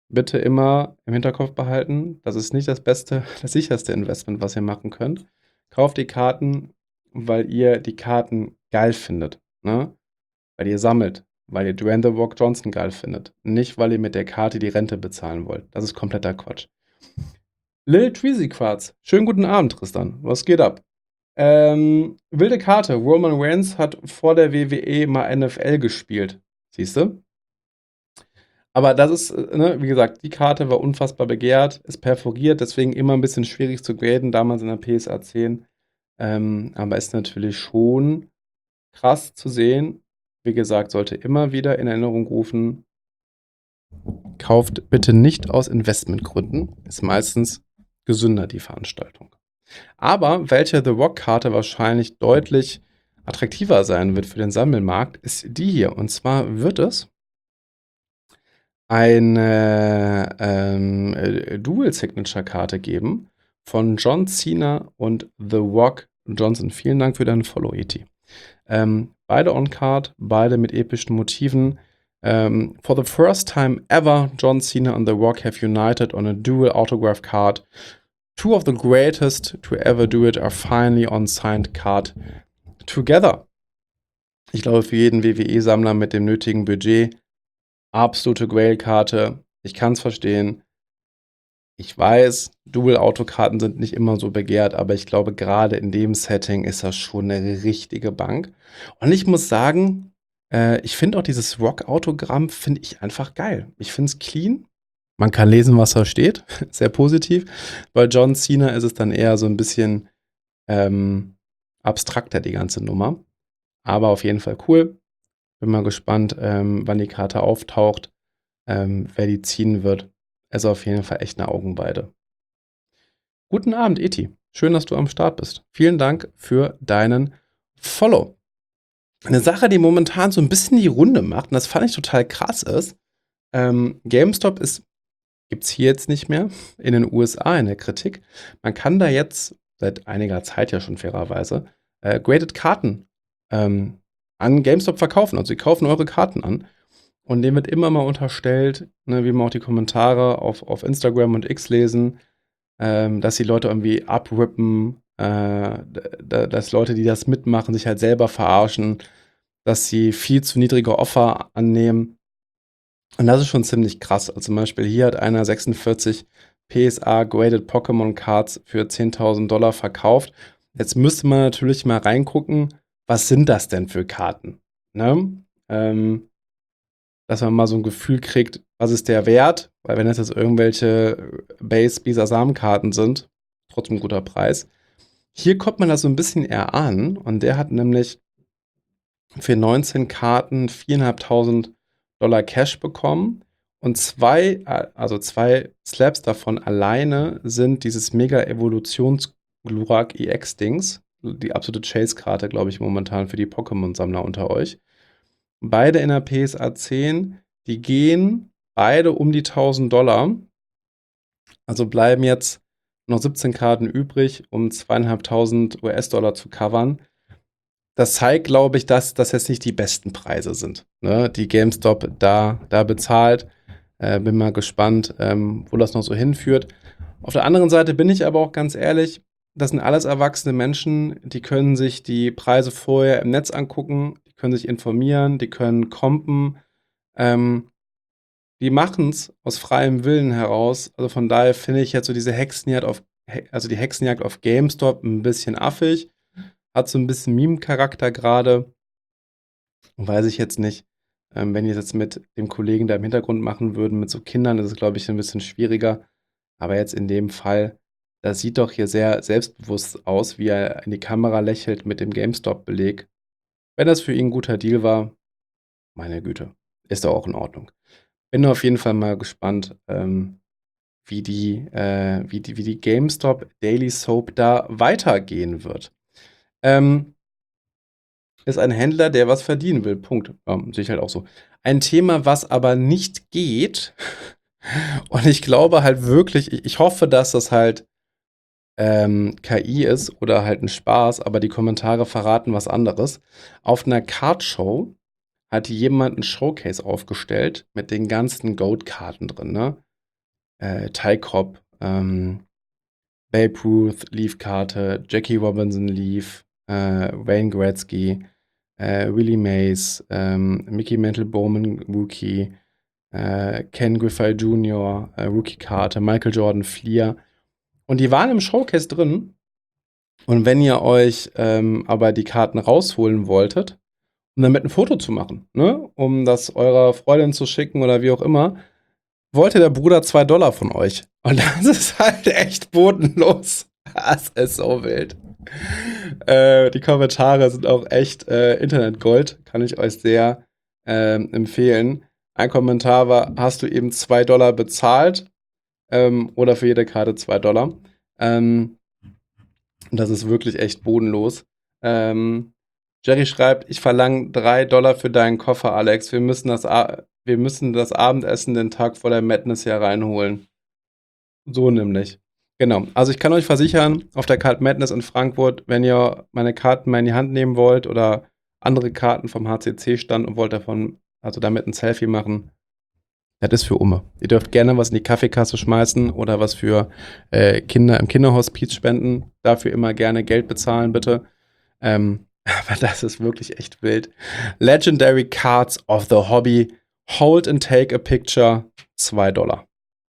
bitte immer im Hinterkopf behalten, das ist nicht das beste, das sicherste Investment, was ihr machen könnt. Kauft die Karten, weil ihr die Karten geil findet, ne? Weil ihr sammelt, weil ihr Dwayne The Rock Johnson geil findet. Nicht, weil ihr mit der Karte die Rente bezahlen wollt. Das ist kompletter Quatsch. Lil Treasy Quartz. Schönen guten Abend, Tristan. Was geht ab? Ähm, wilde Karte. Roman Reigns hat vor der W W E mal N F L gespielt. Siehst du? Aber das ist, äh, ne, wie gesagt, die Karte war unfassbar begehrt, ist perforiert, deswegen immer ein bisschen schwierig zu graden, damals in der P S A zehn. Ähm, aber ist natürlich schon krass zu sehen. Wie gesagt, sollte immer wieder in Erinnerung rufen, kauft bitte nicht aus Investmentgründen. Ist meistens gesünder, die Veranstaltung. Aber welche The Rock-Karte wahrscheinlich deutlich attraktiver sein wird für den Sammelmarkt, ist die hier. Und zwar wird es eine ähm, äh, Dual-Signature-Karte geben von John Cena und The Rock Johnson. Vielen Dank für deinen Follow, E T. Ähm, beide on-card, beide mit epischen Motiven. Um, for the first time ever, John Cena and The Rock have united on a dual autograph card. Two of the greatest to ever do it are finally on signed card together. Ich glaube, für jeden W W E-Sammler mit dem nötigen Budget absolute Grail-Karte. Ich kann es verstehen. Ich weiß, Dual-Autokarten sind nicht immer so begehrt, aber ich glaube, gerade in dem Setting ist das schon eine richtige Bank. Und ich muss sagen, äh, ich finde auch dieses Rock-Autogramm finde ich einfach geil. Ich finde es clean. Man kann lesen, was da steht. Sehr positiv. Bei John Cena ist es dann eher so ein bisschen ähm, abstrakter, die ganze Nummer. Aber auf jeden Fall cool. Bin mal gespannt, ähm, wann die Karte auftaucht, ähm, wer die ziehen wird. Also auf jeden Fall echt eine Augenweide. Guten Abend, Eti. Schön, dass du am Start bist. Vielen Dank für deinen Follow. Eine Sache, die momentan so ein bisschen die Runde macht, und das fand ich total krass, ist, ähm, GameStop ist, gibt's hier jetzt nicht mehr, in den U S A in der Kritik. Man kann da jetzt seit einiger Zeit ja schon fairerweise äh, graded Karten ähm, an GameStop verkaufen. Also sie kaufen eure Karten an. Und dem wird immer mal unterstellt, ne, wie man auch die Kommentare auf, auf Instagram und X lesen, ähm, dass die Leute irgendwie abrippen, äh, d- dass Leute, die das mitmachen, sich halt selber verarschen, dass sie viel zu niedrige Offer annehmen. Und das ist schon ziemlich krass. Also zum Beispiel hier hat einer sechsundvierzig P S A Graded Pokémon Cards für zehntausend Dollar verkauft. Jetzt müsste man natürlich mal reingucken, was sind das denn für Karten? Ne? Ähm, dass man mal so ein Gefühl kriegt, was ist der Wert? Weil wenn das jetzt irgendwelche Base-Bisasam-Karten sind, trotzdem ein guter Preis. Hier kommt man das so ein bisschen eher an und der hat nämlich für neunzehn Karten viertausendfünfhundert Dollar Cash bekommen und zwei, also zwei Slabs davon alleine sind dieses Mega-Evolutions-Glurak E X-Dings, die absolute Chase-Karte, glaube ich, momentan für die Pokémon-Sammler unter euch. Beide in der P S A zehn, die gehen beide um die tausend Dollar. Also bleiben jetzt noch siebzehn Karten übrig, um zweitausendfünfhundert U S-Dollar zu covern. Das zeigt, glaube ich, dass das jetzt nicht die besten Preise sind, ne, die GameStop da, da bezahlt. Äh, bin mal gespannt, ähm, wo das noch so hinführt. Auf der anderen Seite bin ich aber auch ganz ehrlich, das sind alles erwachsene Menschen, die können sich die Preise vorher im Netz angucken, die können sich informieren, die können compen. Ähm, die machen es aus freiem Willen heraus. Also von daher finde ich jetzt so diese Hexenjagd auf, also die Hexenjagd auf GameStop ein bisschen affig. Hat so ein bisschen Meme-Charakter gerade. Weiß ich jetzt nicht. Ähm, wenn die es jetzt mit dem Kollegen da im Hintergrund machen würden, mit so Kindern, ist es, glaube ich, ein bisschen schwieriger. Aber jetzt in dem Fall, das sieht doch hier sehr selbstbewusst aus, wie er in die Kamera lächelt mit dem GameStop-Beleg. Wenn das für ihn ein guter Deal war, meine Güte, ist doch auch in Ordnung. Bin auf jeden Fall mal gespannt, ähm, wie die, äh, wie die, wie die GameStop Daily Soap da weitergehen wird. Ähm, ist ein Händler, der was verdienen will. Punkt. Ähm, sehe ich halt auch so. Ein Thema, was aber nicht geht, und ich glaube halt wirklich, ich, ich hoffe, dass das halt ähm, K I ist oder halt ein Spaß, aber die Kommentare verraten was anderes. Auf einer Card-Show hat jemand ein Showcase aufgestellt mit den ganzen Goat-Karten drin, ne? äh, Ty Cobb, ähm, Babe Ruth, Leaf-Karte, Jackie Robinson Leaf, äh, Wayne Gretzky, äh, Willie Mays, ähm, Mickey Mantle Bowman Rookie, äh, Ken Griffey Junior, äh, Rookie-Karte, Michael Jordan Fleer. Und die waren im Showcase drin. Und wenn ihr euch ähm, aber die Karten rausholen wolltet, um damit ein Foto zu machen, ne? Um das eurer Freundin zu schicken oder wie auch immer, wollte der Bruder zwei Dollar von euch. Und das ist halt echt bodenlos. Das ist so wild. Äh, die Kommentare sind auch echt äh, Internetgold. Kann ich euch sehr ähm, empfehlen. Ein Kommentar war: Hast du eben zwei Dollar bezahlt? Ähm, oder für jede Karte zwei Dollar. Ähm, das ist wirklich echt bodenlos. Ähm, Jerry schreibt: Ich verlange drei Dollar für deinen Koffer, Alex. Wir müssen das, A wir müssen das Abendessen den Tag vor der Madness hier reinholen. So nämlich. Genau. Also ich kann euch versichern, auf der Card Madness in Frankfurt, wenn ihr meine Karten mal in die Hand nehmen wollt oder andere Karten vom H C C-Stand und wollt davon, also damit ein Selfie machen, das ist für Umme. Ihr dürft gerne was in die Kaffeekasse schmeißen oder was für äh, Kinder im Kinderhospiz spenden. Dafür immer gerne Geld bezahlen, bitte. Ähm, aber das ist wirklich echt wild. Legendary Cards of the Hobby. Hold and take a picture. zwei Dollar.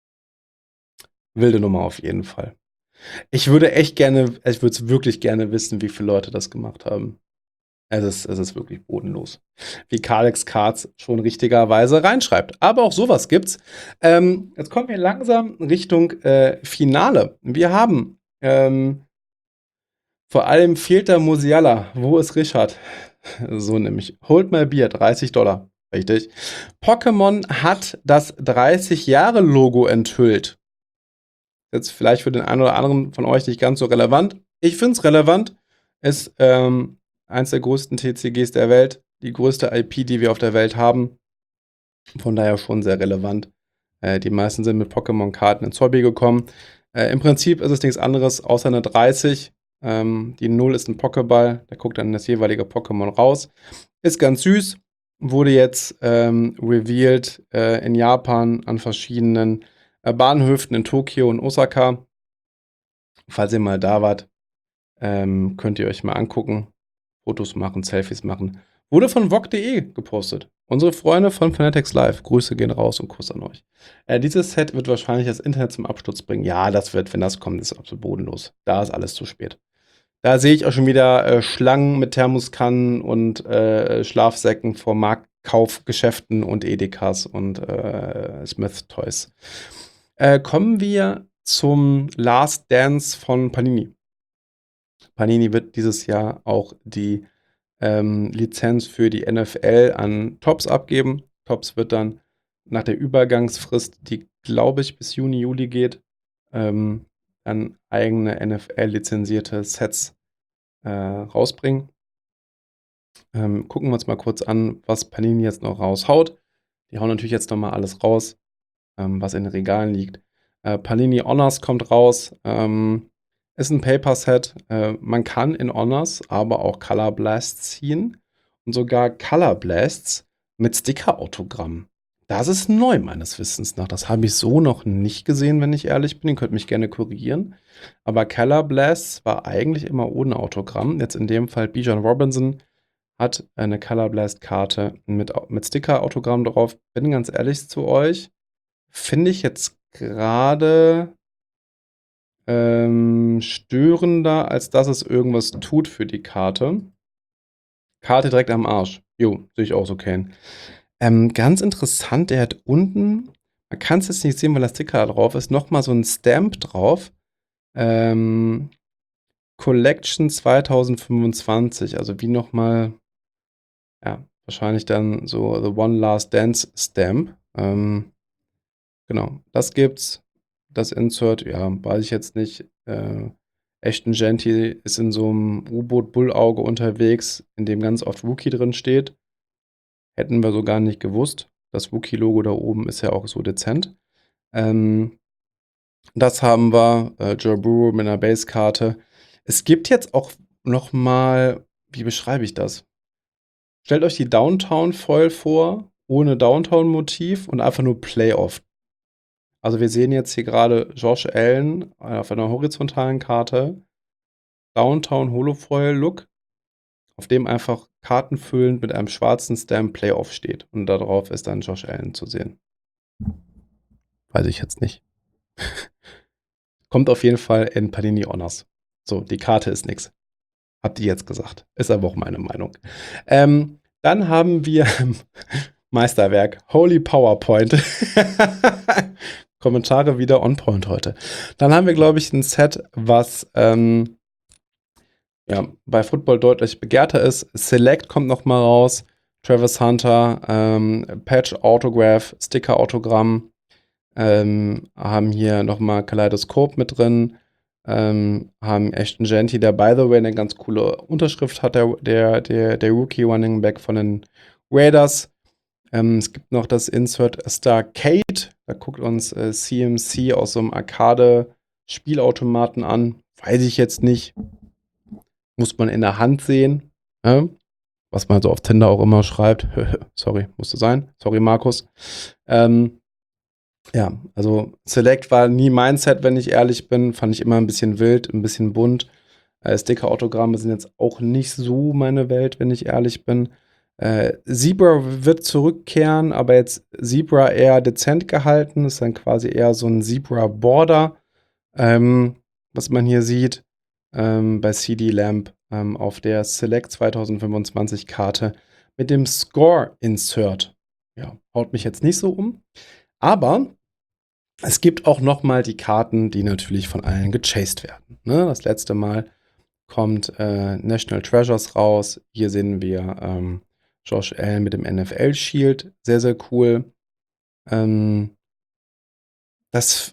Wilde Nummer auf jeden Fall. Ich würde echt gerne, ich würde es wirklich gerne wissen, wie viele Leute das gemacht haben. Es ist, es ist wirklich bodenlos. Wie Kalex Cards schon richtigerweise reinschreibt. Aber auch sowas gibt's. Ähm, jetzt kommen wir langsam Richtung äh, Finale. Wir haben ähm, vor allem fehlt da Musiala. Wo ist Richard? So nämlich. Hold my beer, dreißig Dollar. Richtig. Pokémon hat das dreißig-Jahre-Logo enthüllt. Jetzt vielleicht für den einen oder anderen von euch nicht ganz so relevant. Ich finde es relevant. Ist ähm, eins der größten T C Gs der Welt. Die größte I P, die wir auf der Welt haben. Von daher schon sehr relevant. Äh, die meisten sind mit Pokémon-Karten ins Hobby gekommen. Äh, Im Prinzip ist es nichts anderes außer eine dreißig. Ähm, die null ist ein Pokéball. Der guckt dann das jeweilige Pokémon raus. Ist ganz süß. Wurde jetzt ähm, revealed äh, in Japan an verschiedenen äh, Bahnhöfen in Tokio und Osaka. Falls ihr mal da wart, ähm, könnt ihr euch mal angucken. Fotos machen, Selfies machen. Wurde von Vogue punkt de gepostet. Unsere Freunde von Fanatics Live. Grüße gehen raus und Kuss an euch. Äh, dieses Set wird wahrscheinlich das Internet zum Absturz bringen. Ja, das wird, wenn das kommt, ist absolut bodenlos. Da ist alles zu spät. Da sehe ich auch schon wieder äh, Schlangen mit Thermoskannen und äh, Schlafsäcken vor Marktkaufgeschäften und Edekas und äh, Smith Toys. Äh, kommen wir zum Last Dance von Panini. Panini wird dieses Jahr auch die ähm, Lizenz für die N F L an Topps abgeben. Topps wird dann nach der Übergangsfrist, die glaube ich bis Juni, Juli geht, ähm, dann eigene N F L-lizenzierte Sets äh, rausbringen. Ähm, gucken wir uns mal kurz an, was Panini jetzt noch raushaut. Die hauen natürlich jetzt nochmal alles raus, ähm, was in den Regalen liegt. Äh, Panini Honors kommt raus. Ähm, ist ein Paper-Set. Äh, man kann in Honors aber auch Color Blasts ziehen und sogar Color Blasts mit Sticker-Autogramm. Das ist neu meines Wissens nach. Das habe ich so noch nicht gesehen, wenn ich ehrlich bin. Ihr könnt mich gerne korrigieren. Aber Color Blasts war eigentlich immer ohne Autogramm. Jetzt in dem Fall Bijan Robinson hat eine Color Blast Karte mit, mit Sticker-Autogramm drauf. Bin ganz ehrlich zu euch. Finde ich jetzt gerade ähm, störender, als dass es irgendwas tut für die Karte. Karte direkt am Arsch. Jo, sehe ich auch so, Kane. Ähm, ganz interessant, der hat unten, man kann es jetzt nicht sehen, weil der Sticker da drauf ist, nochmal so ein Stamp drauf. Ähm, Collection zwanzig fünfundzwanzig, also wie nochmal, ja, wahrscheinlich dann so The One Last Dance Stamp. Ähm, genau, das gibt's. Das Insert, ja, weiß ich jetzt nicht. Äh, Ashton Genty ist in so einem U-Boot-Bullauge unterwegs, in dem ganz oft Wookie drin steht. Hätten wir so gar nicht gewusst. Das Wookie-Logo da oben ist ja auch so dezent. Ähm, das haben wir. Äh, Joe Burrow mit einer Base-Karte. Es gibt jetzt auch noch mal, wie beschreibe ich das? Stellt euch die Downtown-Foil vor, ohne Downtown-Motiv und einfach nur Playoff. Also wir sehen jetzt hier gerade Josh Allen auf einer horizontalen Karte, Downtown Holofoil Look, auf dem einfach kartenfüllend mit einem schwarzen Stamp Playoff steht. Und darauf ist dann Josh Allen zu sehen. Weiß ich jetzt nicht. Kommt auf jeden Fall in Panini Honors. So, die Karte ist nix. Habt ihr jetzt gesagt. Ist aber auch meine Meinung. Ähm, dann haben wir Meisterwerk. Holy PowerPoint. Kommentare wieder on point heute. Dann haben wir, glaube ich, ein Set, was ähm, ja, bei Football deutlich begehrter ist. Select kommt noch mal raus. Travis Hunter, ähm, Patch Autograph, Sticker Autogramm. Ähm, haben hier noch mal Kaleidoskop mit drin. Ähm, haben Ashton Genty, der by the way eine ganz coole Unterschrift hat, der, der, der, der Rookie Running Back von den Raiders. Ähm, es gibt noch das Insert Starcade. Da guckt uns äh, C M C aus so einem Arcade-Spielautomaten an. Weiß ich jetzt nicht. Muss man in der Hand sehen. Äh? Was man so auf Tinder auch immer schreibt. Sorry, musste sein. Sorry, Markus. Ähm, ja, also Select war nie mein Set, wenn ich ehrlich bin. Fand ich immer ein bisschen wild, ein bisschen bunt. Äh, Sticker-Autogramme sind jetzt auch nicht so meine Welt, wenn ich ehrlich bin. Äh, Zebra wird zurückkehren, aber jetzt Zebra eher dezent gehalten. Ist dann quasi eher so ein Zebra-Border, ähm, was man hier sieht ähm, bei C D Lamp ähm, auf der Select zwanzig fünfundzwanzig Karte mit dem Score-Insert. Ja, haut mich jetzt nicht so um. Aber es gibt auch noch mal die Karten, die natürlich von allen gechased werden. Ne? Das letzte Mal kommt äh, National Treasures raus. Hier sehen wir ähm, Josh Allen mit dem N F L-Shield. Sehr, sehr cool. Ähm, das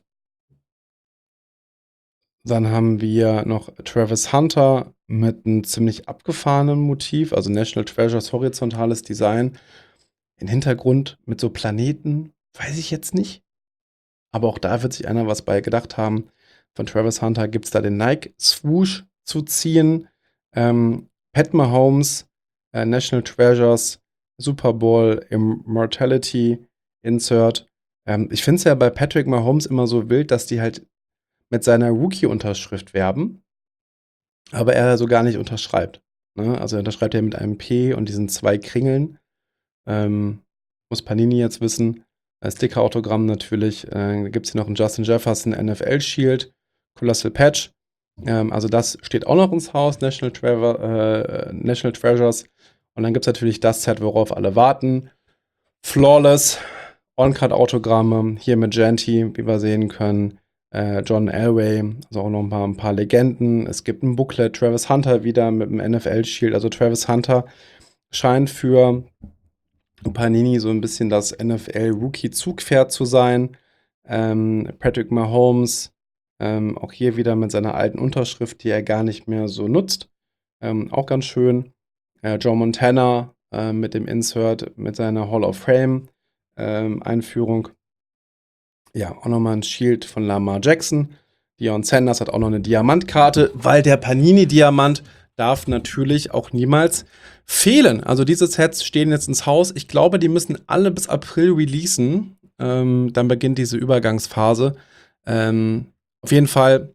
Dann haben wir noch Travis Hunter mit einem ziemlich abgefahrenen Motiv. Also National Treasures, horizontales Design. Im Hintergrund mit so Planeten. Weiß ich jetzt nicht. Aber auch da wird sich einer was bei gedacht haben. Von Travis Hunter gibt es da den Nike Swoosh zu ziehen. Ähm, Pat Mahomes, äh, National Treasures, Super Bowl Immortality Insert. Ähm, ich finde es ja bei Patrick Mahomes immer so wild, dass die halt mit seiner Rookie-Unterschrift werben, aber er so gar nicht unterschreibt. Ne? Also er unterschreibt ja mit einem P und diesen zwei Kringeln. Ähm, muss Panini jetzt wissen. Sticker-Autogramm natürlich. Äh, gibt es hier noch einen Justin Jefferson N F L-Shield, Colossal Patch. Ähm, also das steht auch noch ins Haus, National, Trevor, äh, National Treasures. Und dann gibt es natürlich das Set, worauf alle warten. Flawless, On-Card-Autogramme, hier mit Genty, wie wir sehen können. Äh, John Elway, also auch noch ein paar, ein paar Legenden. Es gibt ein Booklet, Travis Hunter wieder mit dem N F L-Shield. Also Travis Hunter scheint für Panini so ein bisschen das N F L-Rookie-Zugpferd zu sein. Ähm, Patrick Mahomes, ähm, auch hier wieder mit seiner alten Unterschrift, die er gar nicht mehr so nutzt. Ähm, auch ganz schön. Äh, Joe Montana äh, mit dem Insert, mit seiner Hall of Fame ähm, Einführung. Ja, auch nochmal ein Shield von Lamar Jackson. Deion Sanders hat auch noch eine Diamantkarte, weil der Panini-Diamant darf natürlich auch niemals fehlen. Also diese Sets stehen jetzt ins Haus. Ich glaube, die müssen alle bis April releasen. Ähm, dann beginnt diese Übergangsphase. Ähm, auf jeden Fall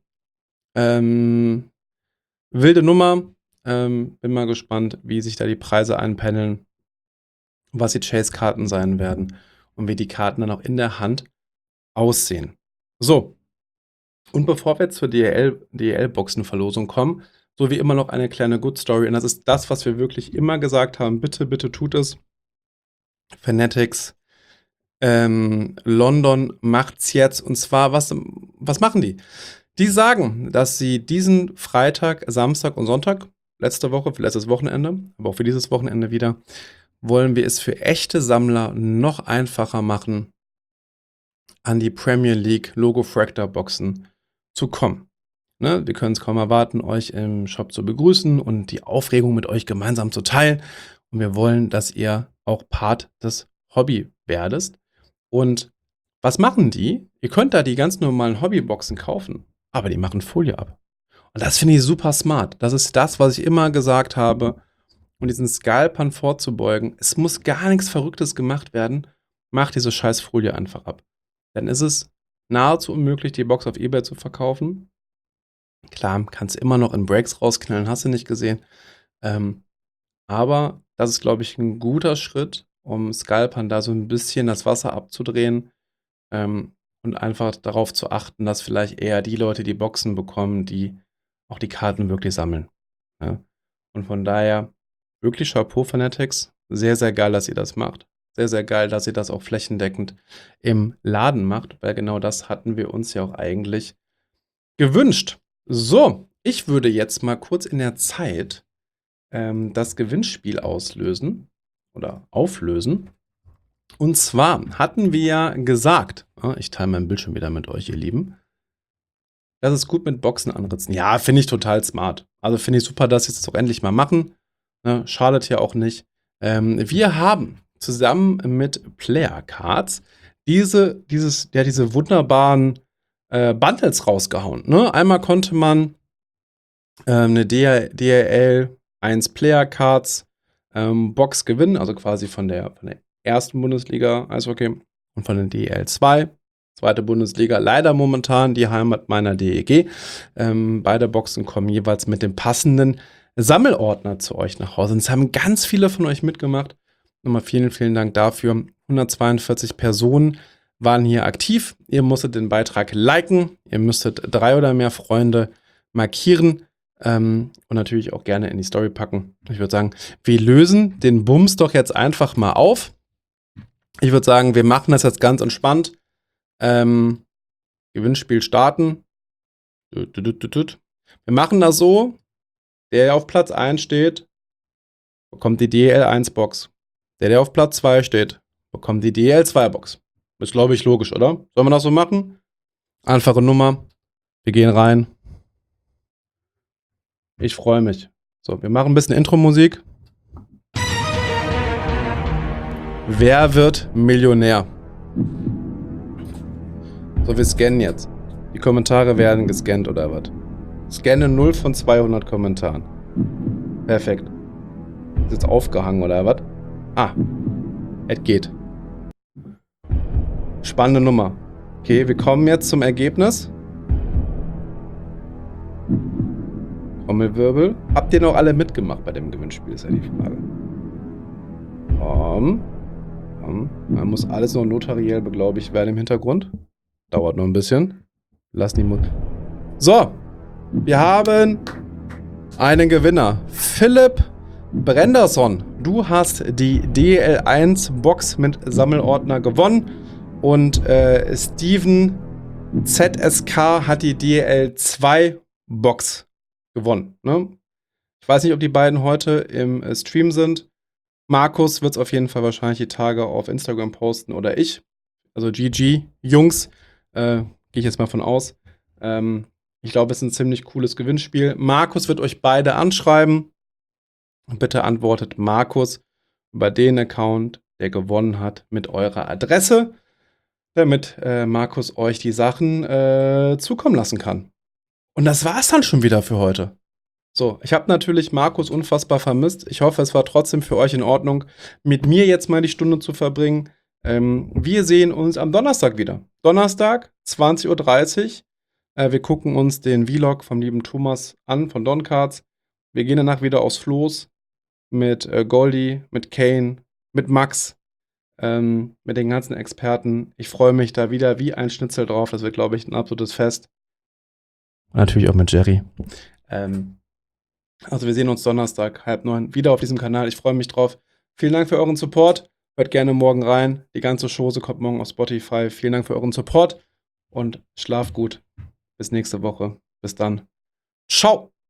ähm, wilde Nummer. Ähm, bin mal gespannt, wie sich da die Preise einpendeln, was die Chase-Karten sein werden und wie die Karten dann auch in der Hand aussehen. So. Und bevor wir zur D E L-Boxenverlosung kommen, so wie immer noch eine kleine Good Story. Und das ist das, was wir wirklich immer gesagt haben. Bitte, bitte tut es. Fanatics ähm, London macht's jetzt. Und zwar, was, was machen die? Die sagen, dass sie diesen Freitag, Samstag und Sonntag, letzte Woche, für letztes Wochenende, aber auch für dieses Wochenende wieder, wollen wir es für echte Sammler noch einfacher machen, an die Premier League Logo-Fractor-Boxen zu kommen. Ne, wir können es kaum erwarten, euch im Shop zu begrüßen und die Aufregung mit euch gemeinsam zu teilen. Und wir wollen, dass ihr auch Part des Hobby werdest. Und was machen die? Ihr könnt da die ganz normalen Hobbyboxen kaufen, aber die machen Folie ab. Und das finde ich super smart. Das ist das, was ich immer gesagt habe. Um diesen Scalpern vorzubeugen, es muss gar nichts Verrücktes gemacht werden. Macht diese scheiß Folie einfach ab. Dann ist es nahezu unmöglich, die Box auf eBay zu verkaufen. Klar, kannst immer noch in Breaks rausknallen, hast du nicht gesehen. Ähm, aber das ist, glaube ich, ein guter Schritt, um Scalpern da so ein bisschen das Wasser abzudrehen ähm, und einfach darauf zu achten, dass vielleicht eher die Leute die Boxen bekommen, die auch die Karten wirklich sammeln. Ja? Und von daher wirklich Chapeau Fanatics. Sehr, sehr geil, dass ihr das macht. Sehr, sehr geil, dass ihr das auch flächendeckend im Laden macht, weil genau das hatten wir uns ja auch eigentlich gewünscht. So, ich würde jetzt mal kurz in der Zeit ähm, das Gewinnspiel auslösen oder auflösen. Und zwar hatten wir ja gesagt, ah, ich teile meinen Bildschirm wieder mit euch, ihr Lieben, das ist gut mit Boxen anritzen. Ja, finde ich total smart. Also finde ich super, dass sie es jetzt auch endlich mal machen. Ne, schadet ja auch nicht. Ähm, wir haben zusammen mit Player Cards diese, dieses, ja, diese wunderbaren äh, Bundles rausgehauen. Ne? Einmal konnte man ähm, eine D L L eins Player Cards ähm, Box gewinnen, also quasi von der, von der ersten Bundesliga Eishockey und von der D L zwei. Zweite Bundesliga, leider momentan die Heimat meiner D E G. Ähm, beide Boxen kommen jeweils mit dem passenden Sammelordner zu euch nach Hause. Und es haben ganz viele von euch mitgemacht. Nochmal vielen, vielen Dank dafür. hundertzweiundvierzig Personen waren hier aktiv. Ihr musstet den Beitrag liken. Ihr müsstet drei oder mehr Freunde markieren ähm, und natürlich auch gerne in die Story packen. Ich würde sagen, wir lösen den Bums doch jetzt einfach mal auf. Ich würde sagen, wir machen das jetzt ganz entspannt. Ähm, Gewinnspiel starten. Wir machen das so. Der auf Platz eins steht, bekommt die D L eins Box. Der, der auf Platz zwei steht, bekommt die D L zwei Box. Ist, glaube ich, logisch, oder? Sollen wir das so machen? Einfache Nummer. Wir gehen rein. Ich freue mich. So, wir machen ein bisschen Intro-Musik. Wer wird Millionär? So, wir scannen jetzt. Die Kommentare werden gescannt oder was? Scanne null von zweihundert Kommentaren. Perfekt. Ist jetzt aufgehangen oder was? Ah, es geht. Spannende Nummer. Okay, wir kommen jetzt zum Ergebnis. Trommelwirbel. Habt ihr noch alle mitgemacht bei dem Gewinnspiel, ist ja die Frage. Um, um. Man muss alles noch notariell beglaubigt werden im Hintergrund. Dauert noch ein bisschen. Lass die Mut. So. Wir haben einen Gewinner. Philipp Brenderson. Du hast die D L eins Box mit Sammelordner gewonnen. Und äh, Steven Z S K hat die D L zwei Box gewonnen. Ne? Ich weiß nicht, ob die beiden heute im äh, Stream sind. Markus wird es auf jeden Fall wahrscheinlich die Tage auf Instagram posten oder ich. Also G G, Jungs, äh, gehe ich jetzt mal von aus. Ähm, ich glaube, es ist ein ziemlich cooles Gewinnspiel. Markus wird euch beide anschreiben. Bitte antwortet Markus über den Account, der gewonnen hat, mit eurer Adresse, damit äh, Markus euch die Sachen äh, zukommen lassen kann. Und das war's dann schon wieder für heute. So, ich habe natürlich Markus unfassbar vermisst. Ich hoffe, es war trotzdem für euch in Ordnung, mit mir jetzt mal die Stunde zu verbringen. Ähm, wir sehen uns am Donnerstag wieder. Donnerstag, zwanzig Uhr dreißig. Äh, wir gucken uns den Vlog vom lieben Thomas an, von Doncards. Wir gehen danach wieder aufs Floß mit äh, Goldie, mit Kane, mit Max, ähm, mit den ganzen Experten. Ich freue mich da wieder wie ein Schnitzel drauf. Das wird, glaube ich, ein absolutes Fest. Und natürlich auch mit Jerry. Ähm, also wir sehen uns Donnerstag, halb neun, wieder auf diesem Kanal. Ich freue mich drauf. Vielen Dank für euren Support. Hört gerne morgen rein. Die ganze Chose kommt morgen auf Spotify. Vielen Dank für euren Support und schlaft gut. Bis nächste Woche. Bis dann. Ciao.